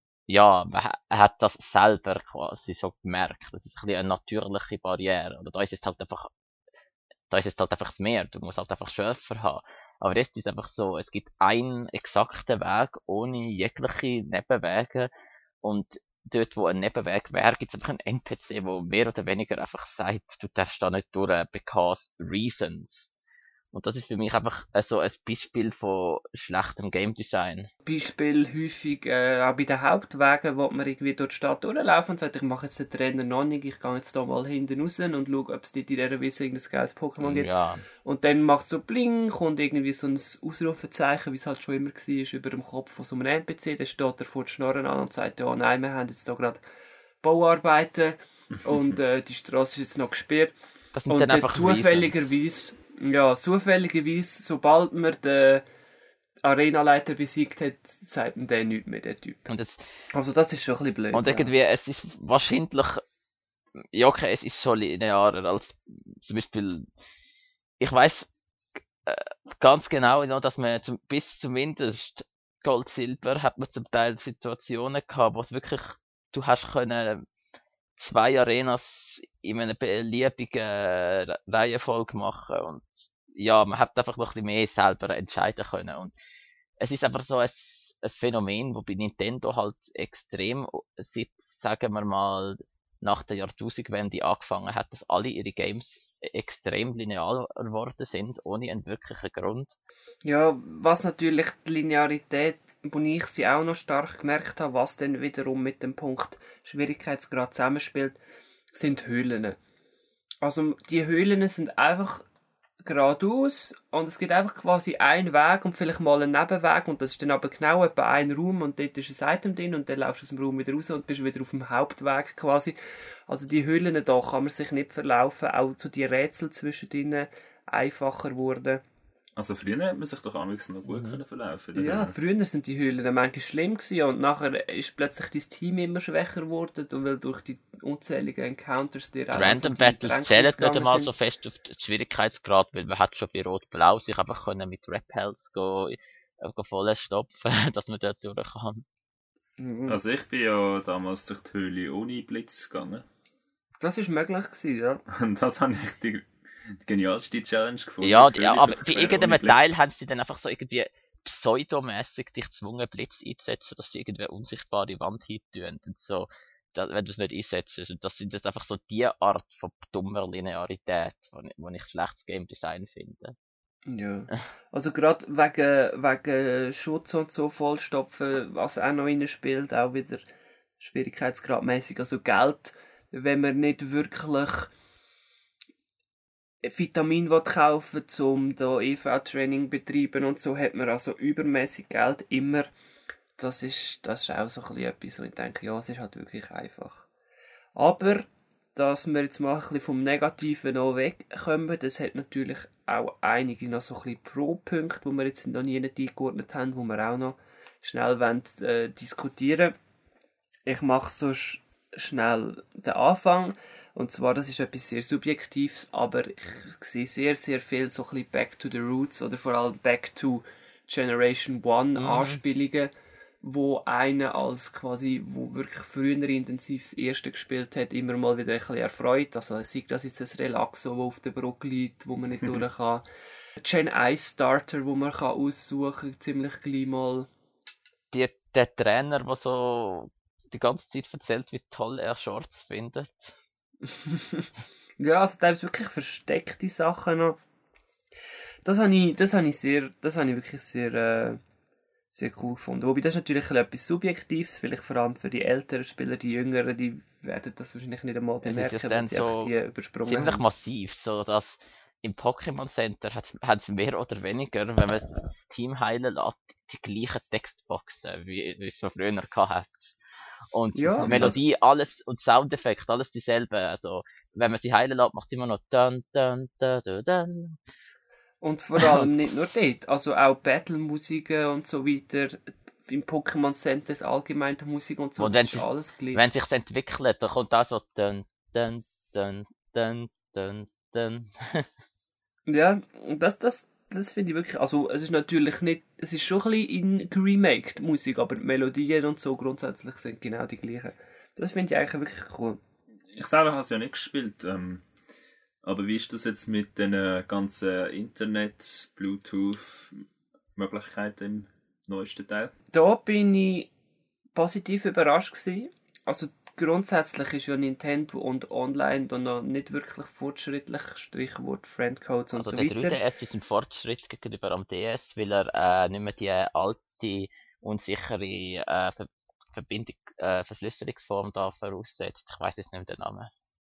ja, man ha- hat das selber quasi so gemerkt. Das ist ein bisschen eine natürliche Barriere. Oder da ist es halt einfach, da ist es halt einfach das Meer. Du musst halt einfach Schöpfer haben. Aber jetzt ist es einfach so, es gibt einen exakten Weg ohne jegliche Nebenwege und dort, wo ein Nebenweg wäre, gibt es einfach einen N P C, der mehr oder weniger einfach sagt, du darfst da nicht durch, because reasons. Und das ist für mich einfach äh, so ein Beispiel von schlechtem Game Design. Beispiel häufig äh, auch bei den Hauptwegen, wo man irgendwie durch die Stadt durchlaufen und sagt, ich mache jetzt den Trainer noch nicht, ich gehe jetzt da mal hinten raus und schaue, ob es dort in dieser Wiese irgendein geiles Pokémon gibt. Ja, Und dann macht es so bling, kommt irgendwie so ein Ausrufezeichen, wie es halt schon immer war, über dem Kopf von so einem N P C. Dann steht er vor die Schnorren an und sagt, ja nein, wir haben jetzt da gerade Bauarbeiten und äh, die Straße ist jetzt noch gesperrt. das sind Und dann dann einfach Reasons. zufälligerweise, ja, zufälligerweise, sobald man den Arenaleiter besiegt hat, sagt man den nichts mehr, der Typ. Und jetzt, Also das ist schon ein bisschen blöd. und ja. irgendwie, es ist wahrscheinlich, ja okay, es ist schon linearer als zum Beispiel, ich weiss äh, ganz genau noch, dass man zum, bis zumindest Gold, Silber hat man zum Teil Situationen gehabt, wo es wirklich du hast können zwei Arenas in einer beliebigen äh, Reihenfolge machen und ja, man hat einfach noch ein bisschen mehr selber entscheiden können und es ist einfach so ein, ein Phänomen, wo bei Nintendo halt extrem seit, sagen wir mal, nach der Jahrtausendwende angefangen hat, dass alle ihre Games extrem linear geworden sind, ohne einen wirklichen Grund. Ja, was natürlich die Linearität, wo ich sie auch noch stark gemerkt habe, was dann wiederum mit dem Punkt Schwierigkeitsgrad zusammenspielt, sind Höhlen. Also die Höhlen sind einfach geradeaus und es gibt einfach quasi einen Weg und vielleicht mal einen Nebenweg und das ist dann aber genau etwa ein Raum und dort ist ein Item drin und dann laufst du aus dem Raum wieder raus und bist wieder auf dem Hauptweg quasi. Also die Höhlen da kann man sich nicht verlaufen, auch so die Rätsel zwischen denen einfacher wurden. Also früher hat man sich doch amigs noch gut mhm. können verlaufen. Ja, früher sind die Höhlen manchmal schlimm gewesen und nachher ist plötzlich dein Team immer schwächer geworden und weil durch die unzähligen Encounters dir auch Random Battles zählen nicht einmal so fest auf den Schwierigkeitsgrad, weil man hat schon bei Rot-Blau sich einfach können mit Repels go, go volles stopfen, dass man dort durch kann. Mhm. Also ich bin ja damals durch die Höhle ohne Blitz gegangen. Das ist möglich gewesen, ja. Und das habe ich die die genialste Challenge gefunden. Ja, ja aber bei irgendeinem Teil haben sie dann einfach so irgendwie pseudomässig dich gezwungen, Blitz einzusetzen, dass sie irgendwie unsichtbare Wand hintun und so, da, wenn du es nicht einsetzt. Und das sind jetzt einfach so die Art von dummer Linearität, wo ich schlechtes Game Design finde. Ja. Also gerade wegen, wegen Schutz und so vollstopfen, was auch noch reinspielt, auch wieder schwierigkeitsgradmäßig. Also Geld, wenn man nicht wirklich Vitamin kaufen will, um da E V-Training betreiben und so, hat man also übermäßig Geld immer. Das ist, das ist auch so ein bisschen etwas, wo ich denke, ja, es ist halt wirklich einfach. Aber, dass wir jetzt mal ein bisschen vom Negativen noch wegkommen, das hat natürlich auch einige noch so ein bisschen Pro-Punkte, die wir jetzt noch nie nicht eingeordnet haben, die wir auch noch schnell wollen, äh, diskutieren. Ich mache so sch- schnell den Anfang. Und zwar, das ist etwas sehr Subjektives, aber ich sehe sehr, sehr viel so ein bisschen Back to the Roots oder vor allem Back to Generation One mhm. Anspielungen, wo einer als quasi, wo wirklich früher intensiv das erste gespielt hat, immer mal wieder ein bisschen erfreut. Also sei das jetzt ein Relaxo, das auf der Brücke liegt, wo man nicht durch kann. Gen eins Starter, wo man kann aussuchen kann, ziemlich gleich mal. Die, der Trainer, der so die ganze Zeit erzählt, wie toll er Shorts findet. Ja, also da ist wirklich versteckte Sachen noch. Das habe ich, das habe ich sehr, das habe ich wirklich sehr, äh, sehr cool gefunden. Wobei das ist natürlich etwas Subjektives, vielleicht vor allem für die älteren Spieler, die jüngeren, die werden das wahrscheinlich nicht einmal bemerken, es ist dann so die übersprungen ziemlich haben. massiv, so dass im Pokémon Center hat es mehr oder weniger, wenn man das Team heilen lässt, die gleichen Textboxen, wie, wie es man früher hatte. Und ja, die Melodie, alles, und Soundeffekt, alles dieselbe. Also, wenn man sie heilen lässt, macht sie immer noch dun, dun, dun, dun, dun. Und vor allem nicht nur dort, also auch Battle-Musiken und so weiter, im Pokémon Center ist allgemein die Musik und so, und das ist sie, alles gleich. Wenn sich's entwickelt, dann kommt auch so dun, dun, dun, dun, dun, dun. Ja, und das, das, das finde ich wirklich, also es ist natürlich nicht, es ist schon ein bisschen in geremaked Musik, aber die Melodien und so grundsätzlich sind genau die gleichen. Das finde ich eigentlich wirklich cool. Ich selber habe es ja nicht gespielt, ähm, aber wie ist das jetzt mit den ganzen Internet, Bluetooth-Möglichkeiten im neuesten Teil? Da bin ich positiv überrascht gewesen. Also grundsätzlich ist ja Nintendo und online dann noch nicht wirklich fortschrittlich, Strichwort Friendcodes und also so weiter. weiter. Also der drei D S ist ein Fortschritt gegenüber am D S, weil er äh, nicht mehr die alte, unsichere äh, Ver- Verbindung, äh, Verschlüsselungsform da voraussetzt. Ich weiss jetzt nicht mehr den Namen.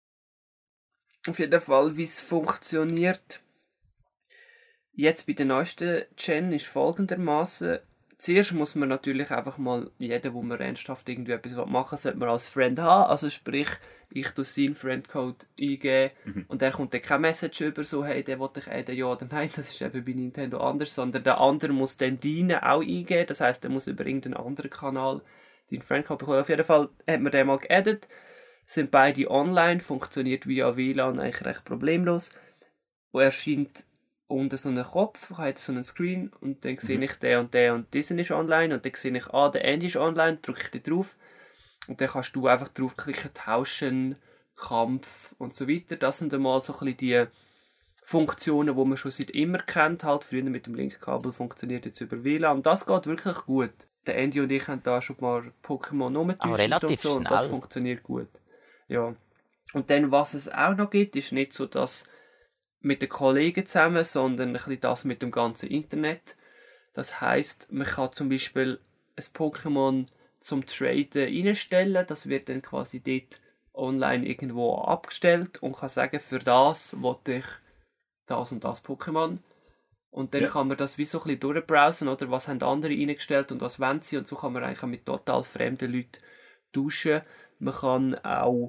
Auf jeden Fall, wie es funktioniert jetzt bei der neuesten Gen ist folgendermaßen. Zuerst muss man natürlich einfach mal, jeder, wo man ernsthaft irgendwie etwas machen will, sollte man als Friend haben. Also sprich, ich tue seinen Friendcode eingeben mhm. und der kommt dann keine Message über, so hey, der will ich adden, ja oder nein. Das ist eben bei Nintendo anders, sondern der andere muss dann deinen auch eingeben. Das heisst, der muss über irgendeinen anderen Kanal deinen Friendcode bekommen. Auf jeden Fall hat man den mal geaddet. Sind beide online, funktioniert via W L A N eigentlich recht problemlos. Und erscheint unter so einem Kopf, hat so einen Screen und dann sehe ich, der und der und diesen ist online und dann sehe ich, ah, der Andy ist online, drücke ich da drauf Und dann kannst du einfach draufklicken, tauschen, Kampf und so weiter. Das sind einmal so ein bisschen die Funktionen, die man schon seit immer kennt. Halt früher mit dem Linkkabel funktioniert jetzt über W L A N. Und das geht wirklich gut. Der Andy und ich haben da schon mal Pokémon rumgetäuscht und so. Und das funktioniert gut. Ja. Und dann, was es auch noch gibt, ist nicht so das mit den Kollegen zusammen, sondern ein bisschen das mit dem ganzen Internet. Das heisst, man kann zum Beispiel ein Pokémon zum Traden reinstellen. Das wird dann quasi dort online irgendwo abgestellt und kann sagen, für das wollte ich das und das Pokémon. Und dann ja. kann man das wie so ein bisschen durchbrowsen, oder was haben andere reingestellt und was wollen sie. Und so kann man eigentlich mit total fremden Leuten tauschen. Man kann auch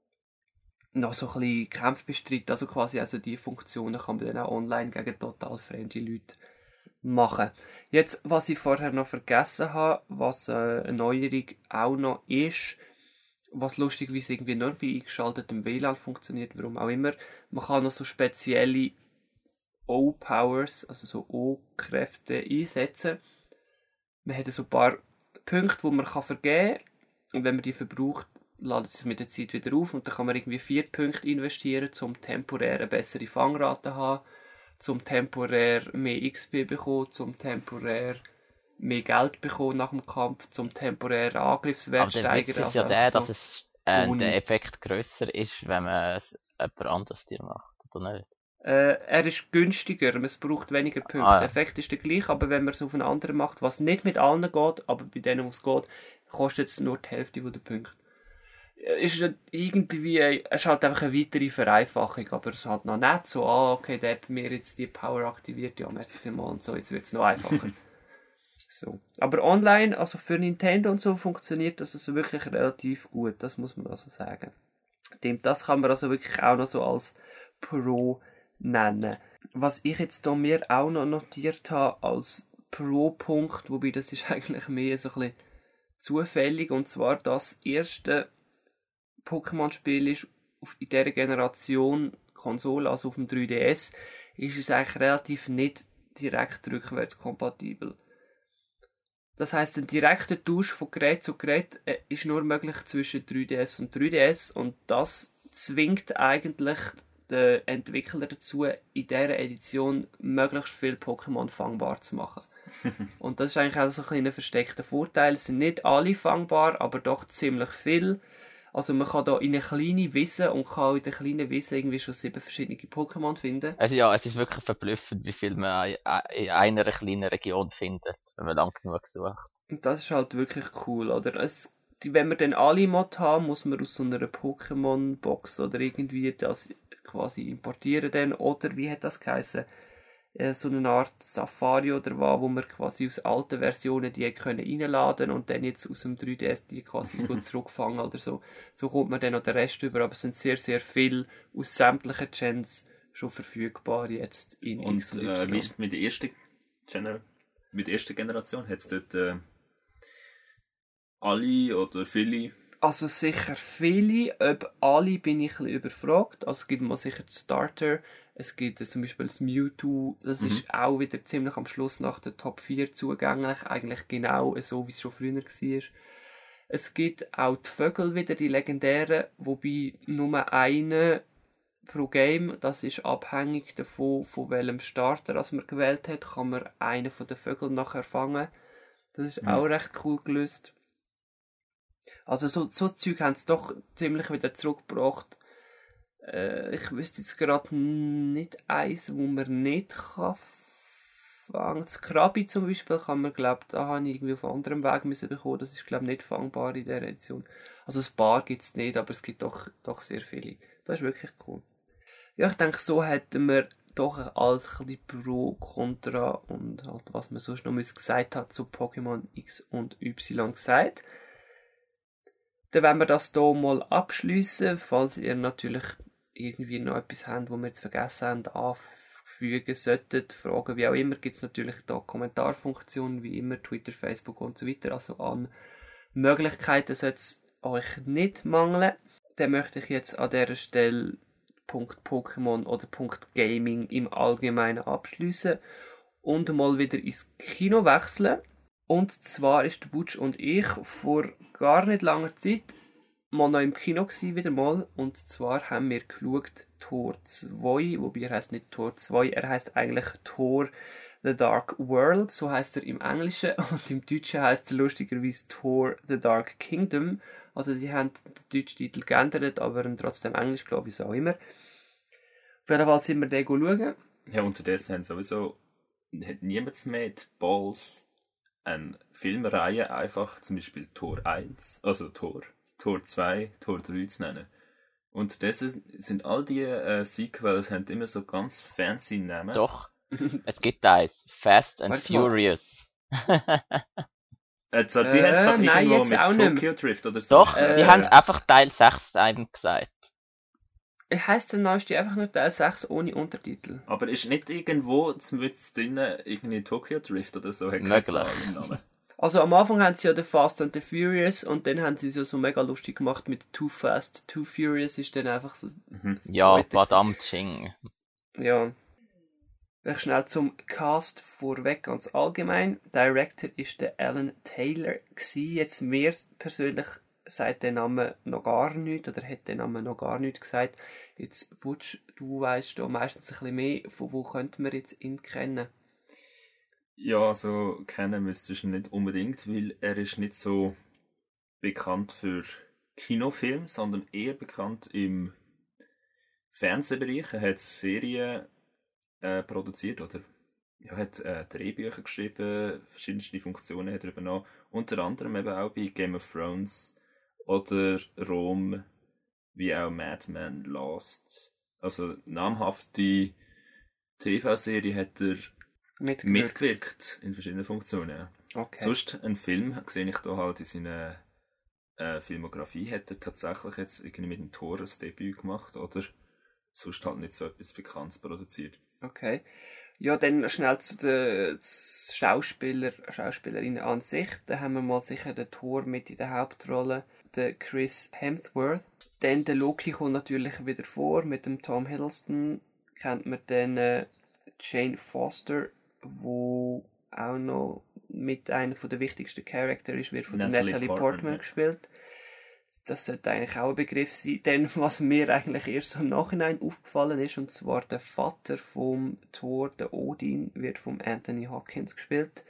noch so ein bisschen Kämpfe bestreiten, also quasi also die Funktionen kann man dann auch online gegen total fremde Leute machen. Jetzt, was ich vorher noch vergessen habe, was äh, eine Neuerung auch noch ist, was lustigerweise irgendwie nur bei eingeschaltetem W L A N funktioniert, warum auch immer, man kann noch so spezielle O-Powers, also so O-Kräfte einsetzen. Man hat so ein paar Punkte, die man kann vergeben kann, und wenn man die verbraucht, ladet es mit der Zeit wieder auf und dann kann man irgendwie vier Punkte investieren, um temporär eine bessere Fangrate zu haben, zum temporär mehr X P bekommen, zum temporär mehr Geld bekommen nach dem Kampf, zum temporären Angriffswert steigern. Aber der Witz ist ja der, so dass es, äh, der Effekt grösser ist, wenn man es jemand anderes dir macht, oder nicht? Äh, er ist günstiger, es braucht weniger Punkte. Ah, ja. Der Effekt ist der gleiche, aber wenn man es auf einen anderen macht, was nicht mit allen geht, aber bei denen, wo es geht, kostet es nur die Hälfte der Punkte. Ist irgendwie, es ist halt einfach eine weitere Vereinfachung, aber es ist halt noch nicht so, ah, okay, der hat mir jetzt die Power aktiviert, ja, merci vielmals und so, jetzt wird es noch einfacher. So. Aber online, also für Nintendo und so, funktioniert das also wirklich relativ gut, das muss man also sagen. Das kann man also wirklich auch noch so als Pro nennen. Was ich jetzt hier mir auch noch notiert habe als Pro-Punkt, wobei das ist eigentlich mehr so ein bisschen zufällig, und zwar das erste Pokémon-Spiel ist in dieser Generation Konsole, also auf dem drei D S, ist es eigentlich relativ nicht direkt rückwärtskompatibel. Das heisst, ein direkter Tausch von Gerät zu Gerät äh, ist nur möglich zwischen drei D S und drei D S, und das zwingt eigentlich den Entwickler dazu, in dieser Edition möglichst viel Pokémon fangbar zu machen. Und das ist eigentlich auch so ein kleiner versteckter Vorteil. Es sind nicht alle fangbar, aber doch ziemlich viel. Also man kann da in eine kleine Wiese und kann in der kleinen Wiese irgendwie schon sieben verschiedene Pokémon finden. Also ja, es ist wirklich verblüffend, wie viel man in einer kleinen Region findet, wenn man lang genug sucht. Und das ist halt wirklich cool, oder? Es, die, wenn wir dann alle Mod haben, muss man aus so einer Pokémon-Box oder irgendwie das quasi importieren dann, oder wie hat das geheißen? So eine Art Safari oder was, wo man quasi aus alten Versionen die können reinladen und dann jetzt aus dem drei D S die quasi gut zurückfangen oder so. So kommt man dann noch den Rest über, aber es sind sehr, sehr viel aus sämtlichen Gens schon verfügbar jetzt in und, X und Y. Und äh, wie ist es mit der ersten, Gener- mit der ersten Generation? Hat es dort äh, alle oder viele? Also sicher viele, ob alle bin ich ein bisschen überfragt. Also es gibt mal sicher die Starter. Es gibt äh, zum Beispiel das Mewtwo, das mhm. ist auch wieder ziemlich am Schluss nach der Top vier zugänglich, eigentlich genau so, wie es schon früher war. Es gibt auch die Vögel wieder, die legendären, wobei nur eine pro Game, das ist abhängig davon, von welchem Starter das man gewählt hat, kann man einen von den Vögeln nachher fangen. Das ist mhm. auch recht cool gelöst. Also so, so Zeug haben sie doch ziemlich wieder zurückgebracht. Äh, ich wüsste jetzt gerade nicht eins, wo man nicht kann fangen. Das Krabi zum Beispiel kann man, glaube da habe ich irgendwie auf einem anderen Weg müssen bekommen. Das ist, glaube nicht fangbar in dieser Edition. Also ein paar gibt es nicht, aber es gibt doch, doch sehr viele. Das ist wirklich cool. Ja, ich denke, so hätten wir doch alles ein bisschen Pro, Contra und halt, was man sonst noch gesagt hat zu Pokémon X und Y gesagt. Dann wollen wir das hier mal abschliessen, falls ihr natürlich irgendwie noch etwas habt, wo wir jetzt vergessen haben, anfügen solltet, Fragen, wie auch immer, gibt es natürlich da Kommentarfunktionen, wie immer, Twitter, Facebook und so weiter. Also an Möglichkeiten soll es euch nicht mangeln. Dann möchte ich jetzt an dieser Stelle Punkt Pokémon oder Punkt Gaming im Allgemeinen abschliessen und mal wieder ins Kino wechseln. Und zwar ist der Butch und ich vor gar nicht langer Zeit mal noch im Kino gewesen, wieder mal. Und zwar haben wir geschaut Thor zwei, wobei er heisst nicht Thor zwei, er heisst eigentlich Thor The Dark World, so heisst er im Englischen. Und im Deutschen heisst er lustigerweise Thor The Dark Kingdom. Also sie haben den deutschen Titel geändert, aber trotzdem Englisch, glaube ich, so auch immer. Auf jeden Fall sind wir den schauen. Ja, unterdessen haben sowieso hat niemand mehr die Balls, eine Filmreihe einfach zum Beispiel Tor eins, also Tor, Tor zwei, Tor drei zu nennen. Unterdessen sind all die äh, Sequels haben immer so ganz fancy Namen. Doch, es gibt eins. Fast and Warte mal. Furious. Also, die Äh, haben es doch nein, irgendwo jetzt mit auch nicht mehr. Tokyo Drift oder so. Doch, Äh, die haben einfach Teil sechs einem gesagt. Heisst der neueste einfach nur Teil sechs ohne Untertitel? Aber ist nicht irgendwo zum Witz drinnen irgendwie Tokyo Drift oder so? Hat keine Möglich. Zahl im Namen. Also am Anfang haben sie ja The Fast and the Furious und dann haben sie es ja so mega lustig gemacht mit Too Fast, Too Furious ist dann einfach so... Mhm. das Ja, Zweite verdammt Ching. gewesen. Ja. Vielleicht schnell zum Cast vorweg ganz allgemein. Director ist der Alan Taylor gewesen. Jetzt mir persönlich sagt der Name noch gar nichts oder hat der Name noch gar nichts gesagt. Jetzt, Butch, du weißt da meistens ein bisschen mehr, von wo könnte man jetzt ihn kennen? Ja, so kennen müsstest du ihn nicht unbedingt, weil er ist nicht so bekannt für Kinofilm, sondern eher bekannt im Fernsehbereich. Er hat Serien äh, produziert oder ja, hat äh, Drehbücher geschrieben, verschiedenste Funktionen hat er übernommen, unter anderem eben auch bei Game of Thrones oder Rom, wie auch Mad Men Lost. Also namhafte T V-Serie hat er Mitgewirkt. mitgewirkt in verschiedenen Funktionen. Ja. Okay. Sonst einen Film sehe ich da halt in seiner äh, Filmografie, hat er tatsächlich jetzt irgendwie mit dem Tor ein Debüt gemacht oder sonst halt nicht so etwas Bekanntes produziert. Okay. Ja, dann schnell zu den Schauspieler, Schauspielerinnen an sich. Da haben wir mal sicher den Thor mit in der Hauptrolle, den Chris Hemsworth. Dann der Loki kommt natürlich wieder vor, mit dem Tom Hiddleston kennt man dann äh, Jane Foster, wo auch noch mit einer der wichtigsten Charakter ist, wird von der Natalie Natalie Portman, Portman ja. gespielt. Das sollte eigentlich auch ein Begriff sein. Dann, was mir eigentlich erst so im Nachhinein aufgefallen ist, und zwar der Vater vom Thor, der Odin, wird von Anthony Hopkins gespielt.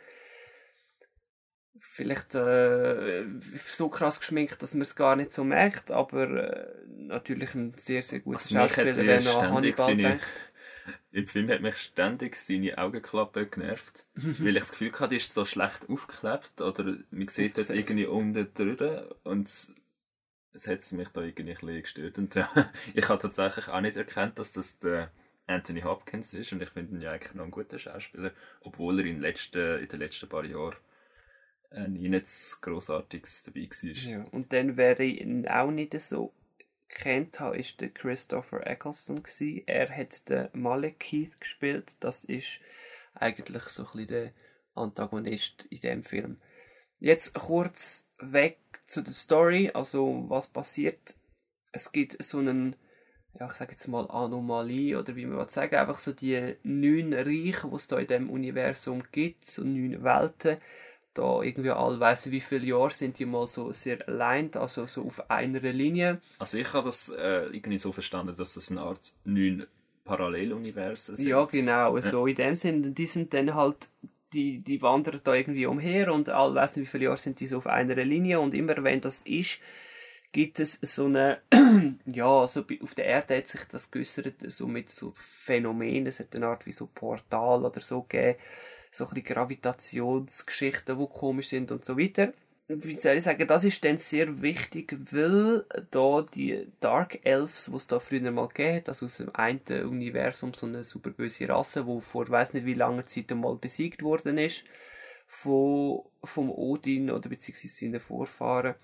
Vielleicht äh, so krass geschminkt, dass man es gar nicht so merkt, aber äh, natürlich ein sehr, sehr guter Also mich hat Schauspieler, ja wenn er an ständig Hannibal seine- denkt. Im Film hat mich ständig seine Augenklappe genervt, weil ich das Gefühl hatte, die ist so schlecht aufgeklebt oder man sieht dort Aufgesetzt. irgendwie unten drüber und es hat mich da irgendwie ein bisschen gestört. Und ja, ich habe tatsächlich auch nicht erkannt, dass das der Anthony Hopkins ist und ich finde ihn ja eigentlich noch ein guter Schauspieler, obwohl er in, den letzten, in den letzten paar Jahren äh, nie nichts Grossartiges dabei war. Ja, und dann, wer ich ihn auch nicht so kennt habe, ist der Christopher Eccleston gsi. Er hat den Malekith gespielt. Das ist eigentlich so ein bisschen der Antagonist in dem Film. Jetzt kurz weg zu der Story. Also was passiert? Es gibt so einen, ja ich sage jetzt mal Anomalie oder wie man will sagen, einfach so die neun Reiche, die es da in dem Universum gibt, so neun Welten. Da irgendwie alle weiss wie viele Jahre sind die mal so sehr aligned, also so auf einer Linie. Also ich habe das äh, irgendwie so verstanden, dass das eine Art neun Paralleluniversen sind. Ja, genau, so in dem Sinn, die sind dann halt, die, die wandern da irgendwie umher und alle weiss nicht wie viele Jahre sind die so auf einer Linie und immer wenn das ist, gibt es so eine, ja, so bei- auf der Erde hat sich das geäussert, so mit so Phänomenen, es hat eine Art wie so Portal oder so gegeben, so ein bisschen Gravitationsgeschichten, die komisch sind und so weiter. Wie soll ich sagen, das ist dann sehr wichtig, weil da die Dark Elves, die es da früher mal gegeben hat, also aus dem einen Universum so eine super böse Rasse, die vor weiss nicht wie langer Zeit mal besiegt worden ist, von, vom Odin oder beziehungsweise seinen Vorfahren,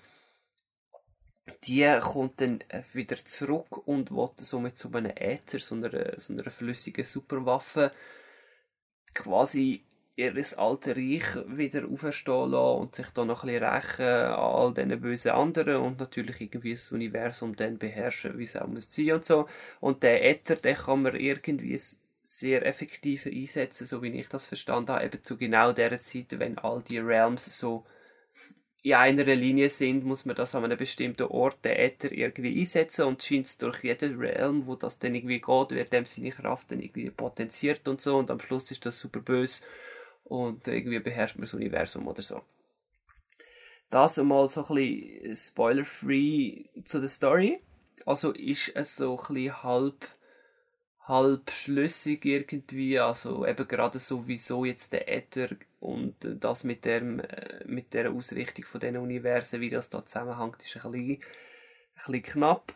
die kommt dann wieder zurück und will so mit so einem Äther, so einer, so einer flüssigen Superwaffe, quasi ihr alte Reich wieder auferstehen lassen und sich da noch ein bisschen rächen an all diesen bösen anderen und natürlich irgendwie das Universum dann beherrschen, wie es auch muss sein und so. Und der Äther, den kann man irgendwie sehr effektiver einsetzen, so wie ich das verstanden habe, eben zu genau der Zeit, wenn all die Realms so in einer Linie sind, muss man das an einem bestimmten Ort, den Äther, irgendwie einsetzen und scheint es durch jeden Realm, wo das dann irgendwie geht, wird dem seine Kraft dann irgendwie potenziert und so und am Schluss ist das super böse und irgendwie beherrscht man das Universum oder so. Das einmal so ein bisschen spoiler-free zu der Story. Also ist es so ein bisschen halb, halb schlüssig irgendwie, also eben gerade so, wieso jetzt der Äther und das mit, dem, mit der Ausrichtung von diesen Universen, wie das da zusammenhängt, ist ein bisschen, ein bisschen knapp.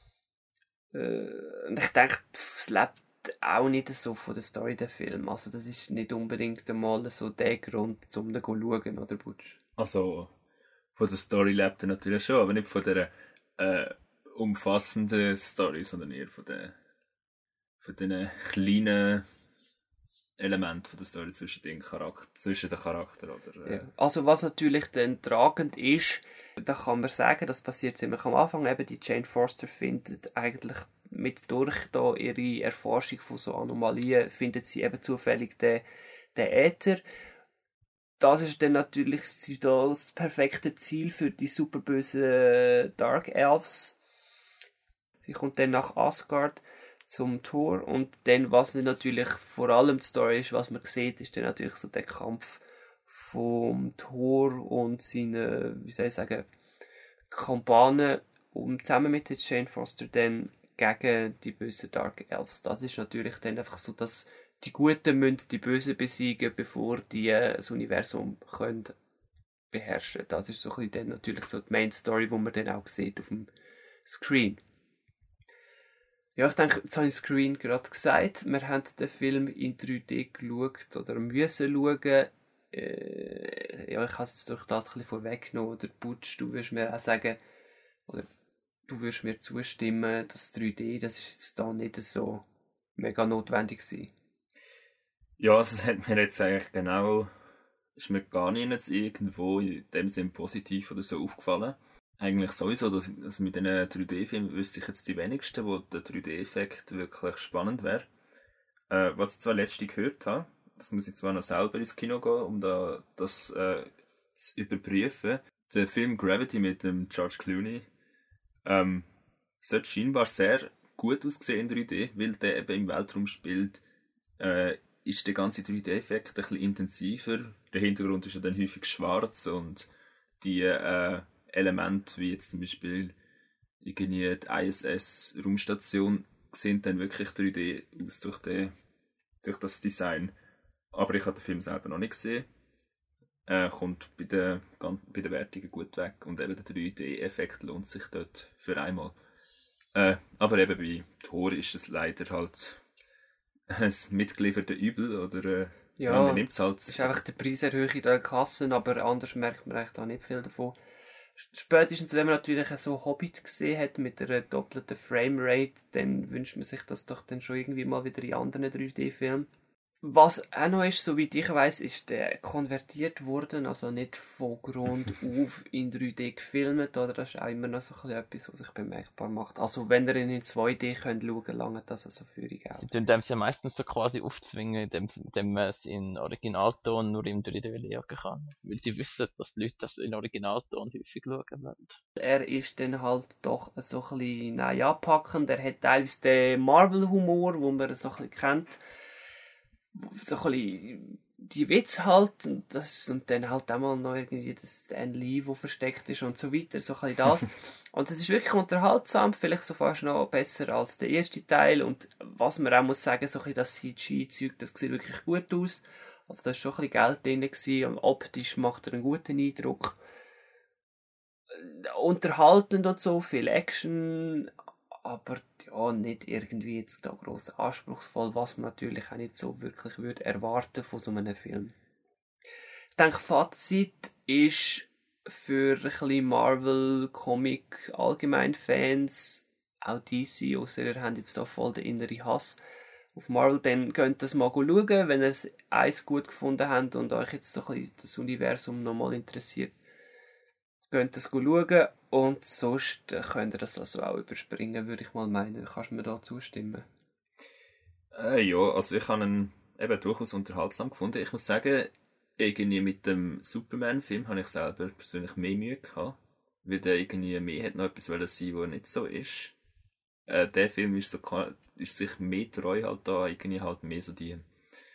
Und ich denke, es lebt auch nicht so von der Story der Film. Also das ist nicht unbedingt einmal so der Grund, um den zu schauen, oder Butch? Also, von der Story lebt er natürlich schon, aber nicht von der äh, umfassenden Story, sondern eher von den von den kleinen Elementen von der Story zwischen den Charakter, zwischen den Charakteren. Oder, äh. Ja. Also was natürlich dann tragend ist, da kann man sagen, das passiert ziemlich am Anfang, eben die Jane Foster findet eigentlich mit durch da ihre Erforschung von so Anomalien, findet sie eben zufällig den, den Äther. Das ist dann natürlich das perfekte Ziel für die superbösen Dark Elves. Sie kommt dann nach Asgard zum Tor und dann, was natürlich vor allem die Story ist, was man sieht, ist dann natürlich so der Kampf vom Thor und seine, wie soll ich sagen, Kampanen um zusammen mit der Jane Foster dann gegen die bösen Dark Elves. Das ist natürlich dann einfach so, dass die Guten müssen die Bösen besiegen, bevor die äh, das Universum können beherrschen. Das ist so ein bisschen dann natürlich so die Main Story, die man dann auch sieht auf dem Screen. Ja, ich denke, jetzt habe ich Screen gerade gesagt. Wir haben den Film in drei D geschaut oder müssen schauen. Äh, ja, ich habe es jetzt durch das ein bisschen vorweggenommen. Oder Butch, du würdest mir auch sagen, oder du würdest mir zustimmen, dass drei D, das ist jetzt da nicht so mega notwendig gewesen. Ja, das hat mir jetzt eigentlich genau, ist mir gar nicht jetzt irgendwo in dem Sinn positiv oder so aufgefallen. Eigentlich sowieso, dass, dass mit diesen drei D-Filmen wüsste ich jetzt die wenigsten, wo der drei D-Effekt wirklich spannend wäre. Äh, was ich zwar letztens gehört habe, das muss ich zwar noch selber ins Kino gehen, um da, das äh, zu überprüfen. Der Film Gravity mit dem George Clooney ähm, sollte scheinbar sehr gut aussehen in drei D, weil der eben im Weltraum spielt. Äh, ist der ganze drei D-Effekt ein bisschen intensiver. Der Hintergrund ist ja dann häufig schwarz und die äh, Elemente, wie jetzt zum Beispiel irgendwie die I S S-Raumstation, sehen dann wirklich drei D aus durch, die, durch das Design. Aber ich habe den Film selber noch nicht gesehen. Äh, kommt bei den, bei den Wertungen gut weg und eben der drei D-Effekt lohnt sich dort für einmal. Äh, aber eben bei Thor ist es leider halt ein mitgeliefertes Übel oder äh, ja, man nimmt es halt. Es ist einfach der Preiserhöhung in der Kassen, aber anders merkt man eigentlich da nicht viel davon. Spätestens, wenn man natürlich so Hobbit gesehen hat mit einer doppelten Framerate, dann wünscht man sich das doch dann schon irgendwie mal wieder in anderen drei D-Filmen. Was auch noch ist, soweit ich weiss, ist der konvertiert worden, also nicht von Grund auf in drei D gefilmt, oder das ist auch immer noch so ein bisschen etwas, was sich bemerkbar macht. Also wenn ihr ihn in zwei D könnt schauen, lange das also für euch auch. Sie tun dem ja meistens so quasi aufzwingen, indem, indem man es in Originalton nur im drei D schauen kann. Weil sie wissen, dass die Leute das in Originalton häufig schauen wollen. Er ist dann halt doch so ein bisschen naja packend. Er hat teilweise den Marvel-Humor, den man so ein bisschen kennt. So ein bisschen die Witze halt und, das, und dann halt auch mal noch irgendwie das Stan Lee, der versteckt ist und so weiter, so ein bisschen das. Und es ist wirklich unterhaltsam, vielleicht so fast noch besser als der erste Teil und was man auch muss sagen, so ein bisschen das C G I-Zeug, das sieht wirklich gut aus. Also da war schon ein bisschen Geld drin gewesen, und optisch macht er einen guten Eindruck. Unterhaltend und so, viel Action, aber ja, nicht irgendwie jetzt da gross anspruchsvoll, was man natürlich auch nicht so wirklich würde erwarten von so einem Film. Ich denke, Fazit ist für ein bisschen Marvel, Comic, allgemein Fans, auch D C, ausser ihr habt jetzt da voll den inneren Hass auf Marvel, dann könnt ihr das mal schauen, wenn ihr eins gut gefunden habt und euch jetzt so ein bisschen das Universum nochmal interessiert. Könnt ihr es schauen und sonst könnt ihr das also auch überspringen, würde ich mal meinen. Kannst du mir da zustimmen? Äh, ja, also ich habe ihn eben durchaus unterhaltsam gefunden. Ich muss sagen, irgendwie mit dem Superman-Film habe ich selber persönlich mehr Mühe gehabt, weil der irgendwie mehr hat noch etwas wollen sein, was nicht so ist. Äh, der Film ist, so, ist sich mehr treu halt da, irgendwie halt mehr so die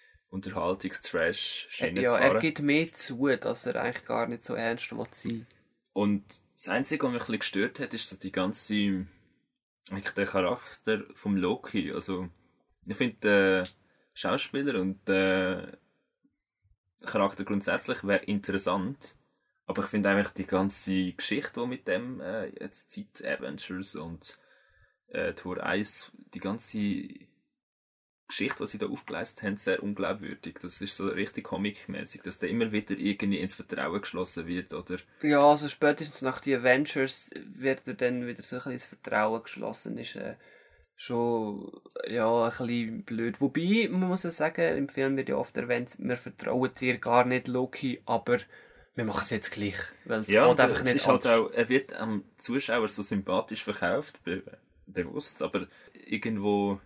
Unterhaltungs-Trash-Schiene Ja, zu er fahren. gibt mehr zu, dass er eigentlich gar nicht so ernst will sein. Und das Einzige, was mich ein bisschen gestört hat, ist so die ganze, eigentlich der Charakter vom Loki. Also, ich finde, der Schauspieler und der Charakter grundsätzlich wäre interessant. Aber ich finde eigentlich die ganze Geschichte, die mit dem, äh, jetzt Zeit Avengers und äh, Tor eins, die ganze Geschichte, die sie da aufgeleistet haben, sehr unglaubwürdig. Das ist so richtig comic-mäßig, dass der immer wieder irgendwie ins Vertrauen geschlossen wird, oder? Ja, also spätestens nach den Avengers wird er dann wieder so ein bisschen ins Vertrauen geschlossen. Ist äh, schon ja, ein bisschen blöd. Wobei, man muss ja sagen, im Film wird ja oft erwähnt, wir vertrauen dir gar nicht, Loki, aber wir machen es jetzt gleich. Weil es Ja, geht einfach es nicht ist halt anders. auch, er wird am Zuschauer so sympathisch verkauft, be bewusst, aber irgendwo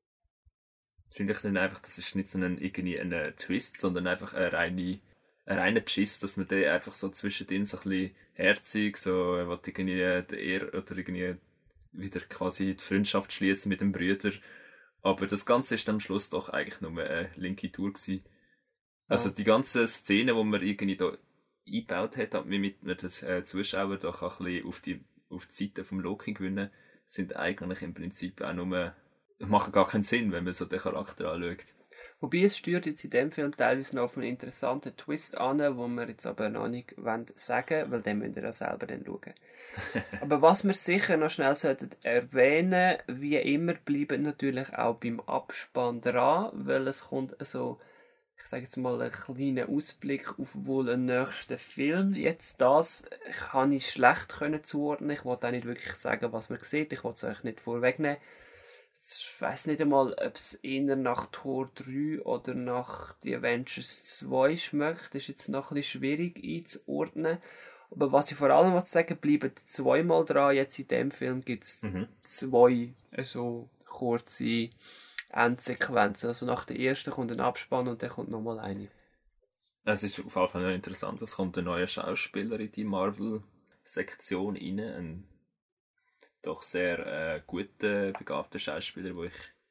finde ich dann einfach, das ist nicht so ein, irgendwie ein Twist, sondern einfach eine reine, ein reiner Schiss, dass man den einfach so zwischendrin so ein bisschen herzig, so, er will irgendwie der Ehr oder irgendwie wieder quasi die Freundschaft schließen mit dem Brüder. Aber das Ganze ist am Schluss doch eigentlich nur eine linke Tour gewesen. Also Ja. die ganze Szene, die man irgendwie da eingebaut hat, damit man den äh, Zuschauer doch ein bisschen auf die, auf die Seite vom Loki gewinnen, sind eigentlich im Prinzip auch nur, machen gar keinen Sinn, wenn man so den Charakter anschaut. Wobei es steuert jetzt in dem Film teilweise noch auf einen interessanten Twist an, wo wir jetzt aber noch nicht sagen wollen, weil den müsst ihr ja selber dann schauen. Aber was wir sicher noch schnell sollten erwähnen, wie immer, bleiben natürlich auch beim Abspann dran, weil es kommt so, ich sage jetzt mal, einen kleinen Ausblick auf wohl einen nächsten Film. Jetzt das kann ich schlecht können zuordnen. Ich wollte auch nicht wirklich sagen, was man sieht. Ich wollte es euch nicht vorwegnehmen. Ich weiss nicht einmal, ob es eher nach Tor drei oder nach The Avengers zwei schmeckt. Das ist jetzt noch ein bisschen schwierig einzuordnen. Aber was ich vor allem was sagen, bleiben zweimal dran. Jetzt in dem Film gibt es Mhm. zwei so kurze Endsequenzen. Also nach der ersten kommt ein Abspann und dann kommt nochmal eine. Es ist auf jeden Fall noch interessant, es kommt ein neuer Schauspieler in die Marvel-Sektion rein, ein doch sehr äh, guter, begabter Schauspieler, wo ich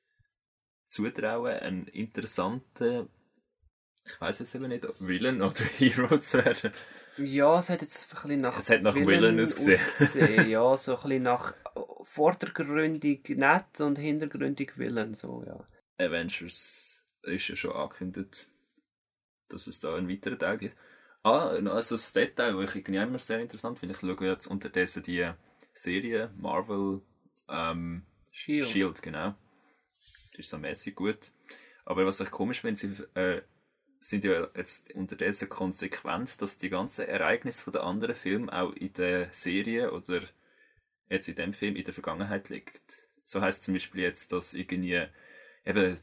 zutraue, ein interessanter, ich weiß jetzt eben nicht, ob Villain oder Hero zu werden. Ja, es hat jetzt ein bisschen nach Es hat nach Villain ausgesehen. ausgesehen. Ja, so ein bisschen nach vordergründig nett und hintergründig Villain, so, ja. Avengers ist ja schon angekündigt, dass es da einen weiteren Teil gibt. Ah, also das Detail, das ich irgendwie immer sehr interessant finde, ich schaue jetzt unterdessen die Serie Marvel ähm, Shield. Shield, genau. Das ist so mäßig gut. Aber was ich komisch finde, sie äh, sind ja jetzt unterdessen konsequent, dass die ganzen Ereignisse von den anderen Filmen auch in der Serie oder jetzt in dem Film in der Vergangenheit liegt. So heisst zum Beispiel jetzt, dass irgendwie eben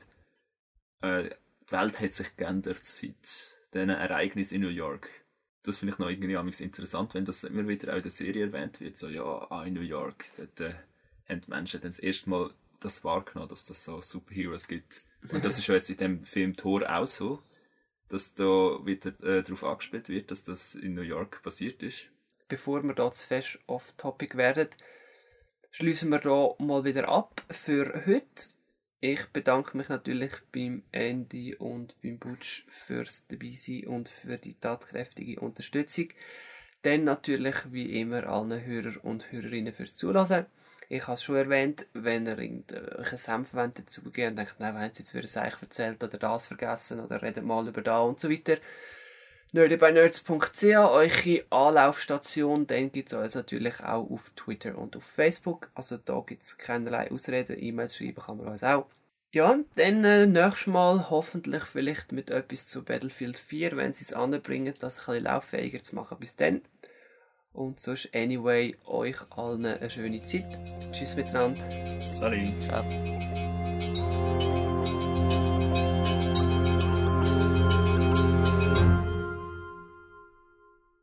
äh, die Welt hat sich geändert seit diesen Ereignissen in New York. Das finde ich noch irgendwie amigs interessant, wenn das immer wieder auch in der Serie erwähnt wird. So, ja, ah, in New York, dort äh, haben die Menschen dann das erste Mal das wahrgenommen, dass das so Superheroes gibt. Und das ist ja jetzt in dem Film Thor auch so, dass da wieder äh, darauf angespielt wird, dass das in New York passiert ist. Bevor wir da zu fest off-topic werden, schließen wir da mal wieder ab für heute. Ich bedanke mich natürlich beim Andy und beim Butch fürs Dabeisein und für die tatkräftige Unterstützung. Dann natürlich wie immer allen Hörer und Hörerinnen fürs Zuhören. Ich habe es schon erwähnt, wenn ihr irgendwelche Senf dazugeben und denkt, nein, wir haben es jetzt für ein Seich erzählt oder das vergessen oder redet mal über da und so weiter. nerdybynerds punkt c h, eure Anlaufstation, dann gibt es uns natürlich auch auf Twitter und auf Facebook. Also da gibt es keinerlei Ausreden, E-Mails schreiben kann man uns auch. Ja, dann äh, nächstes Mal hoffentlich vielleicht mit etwas zu Battlefield vier, wenn sie es anbringen, das ein bisschen lauffähiger zu machen. Bis dann. Und sonst, anyway, euch allen eine schöne Zeit. Tschüss miteinander. Salut. Ciao.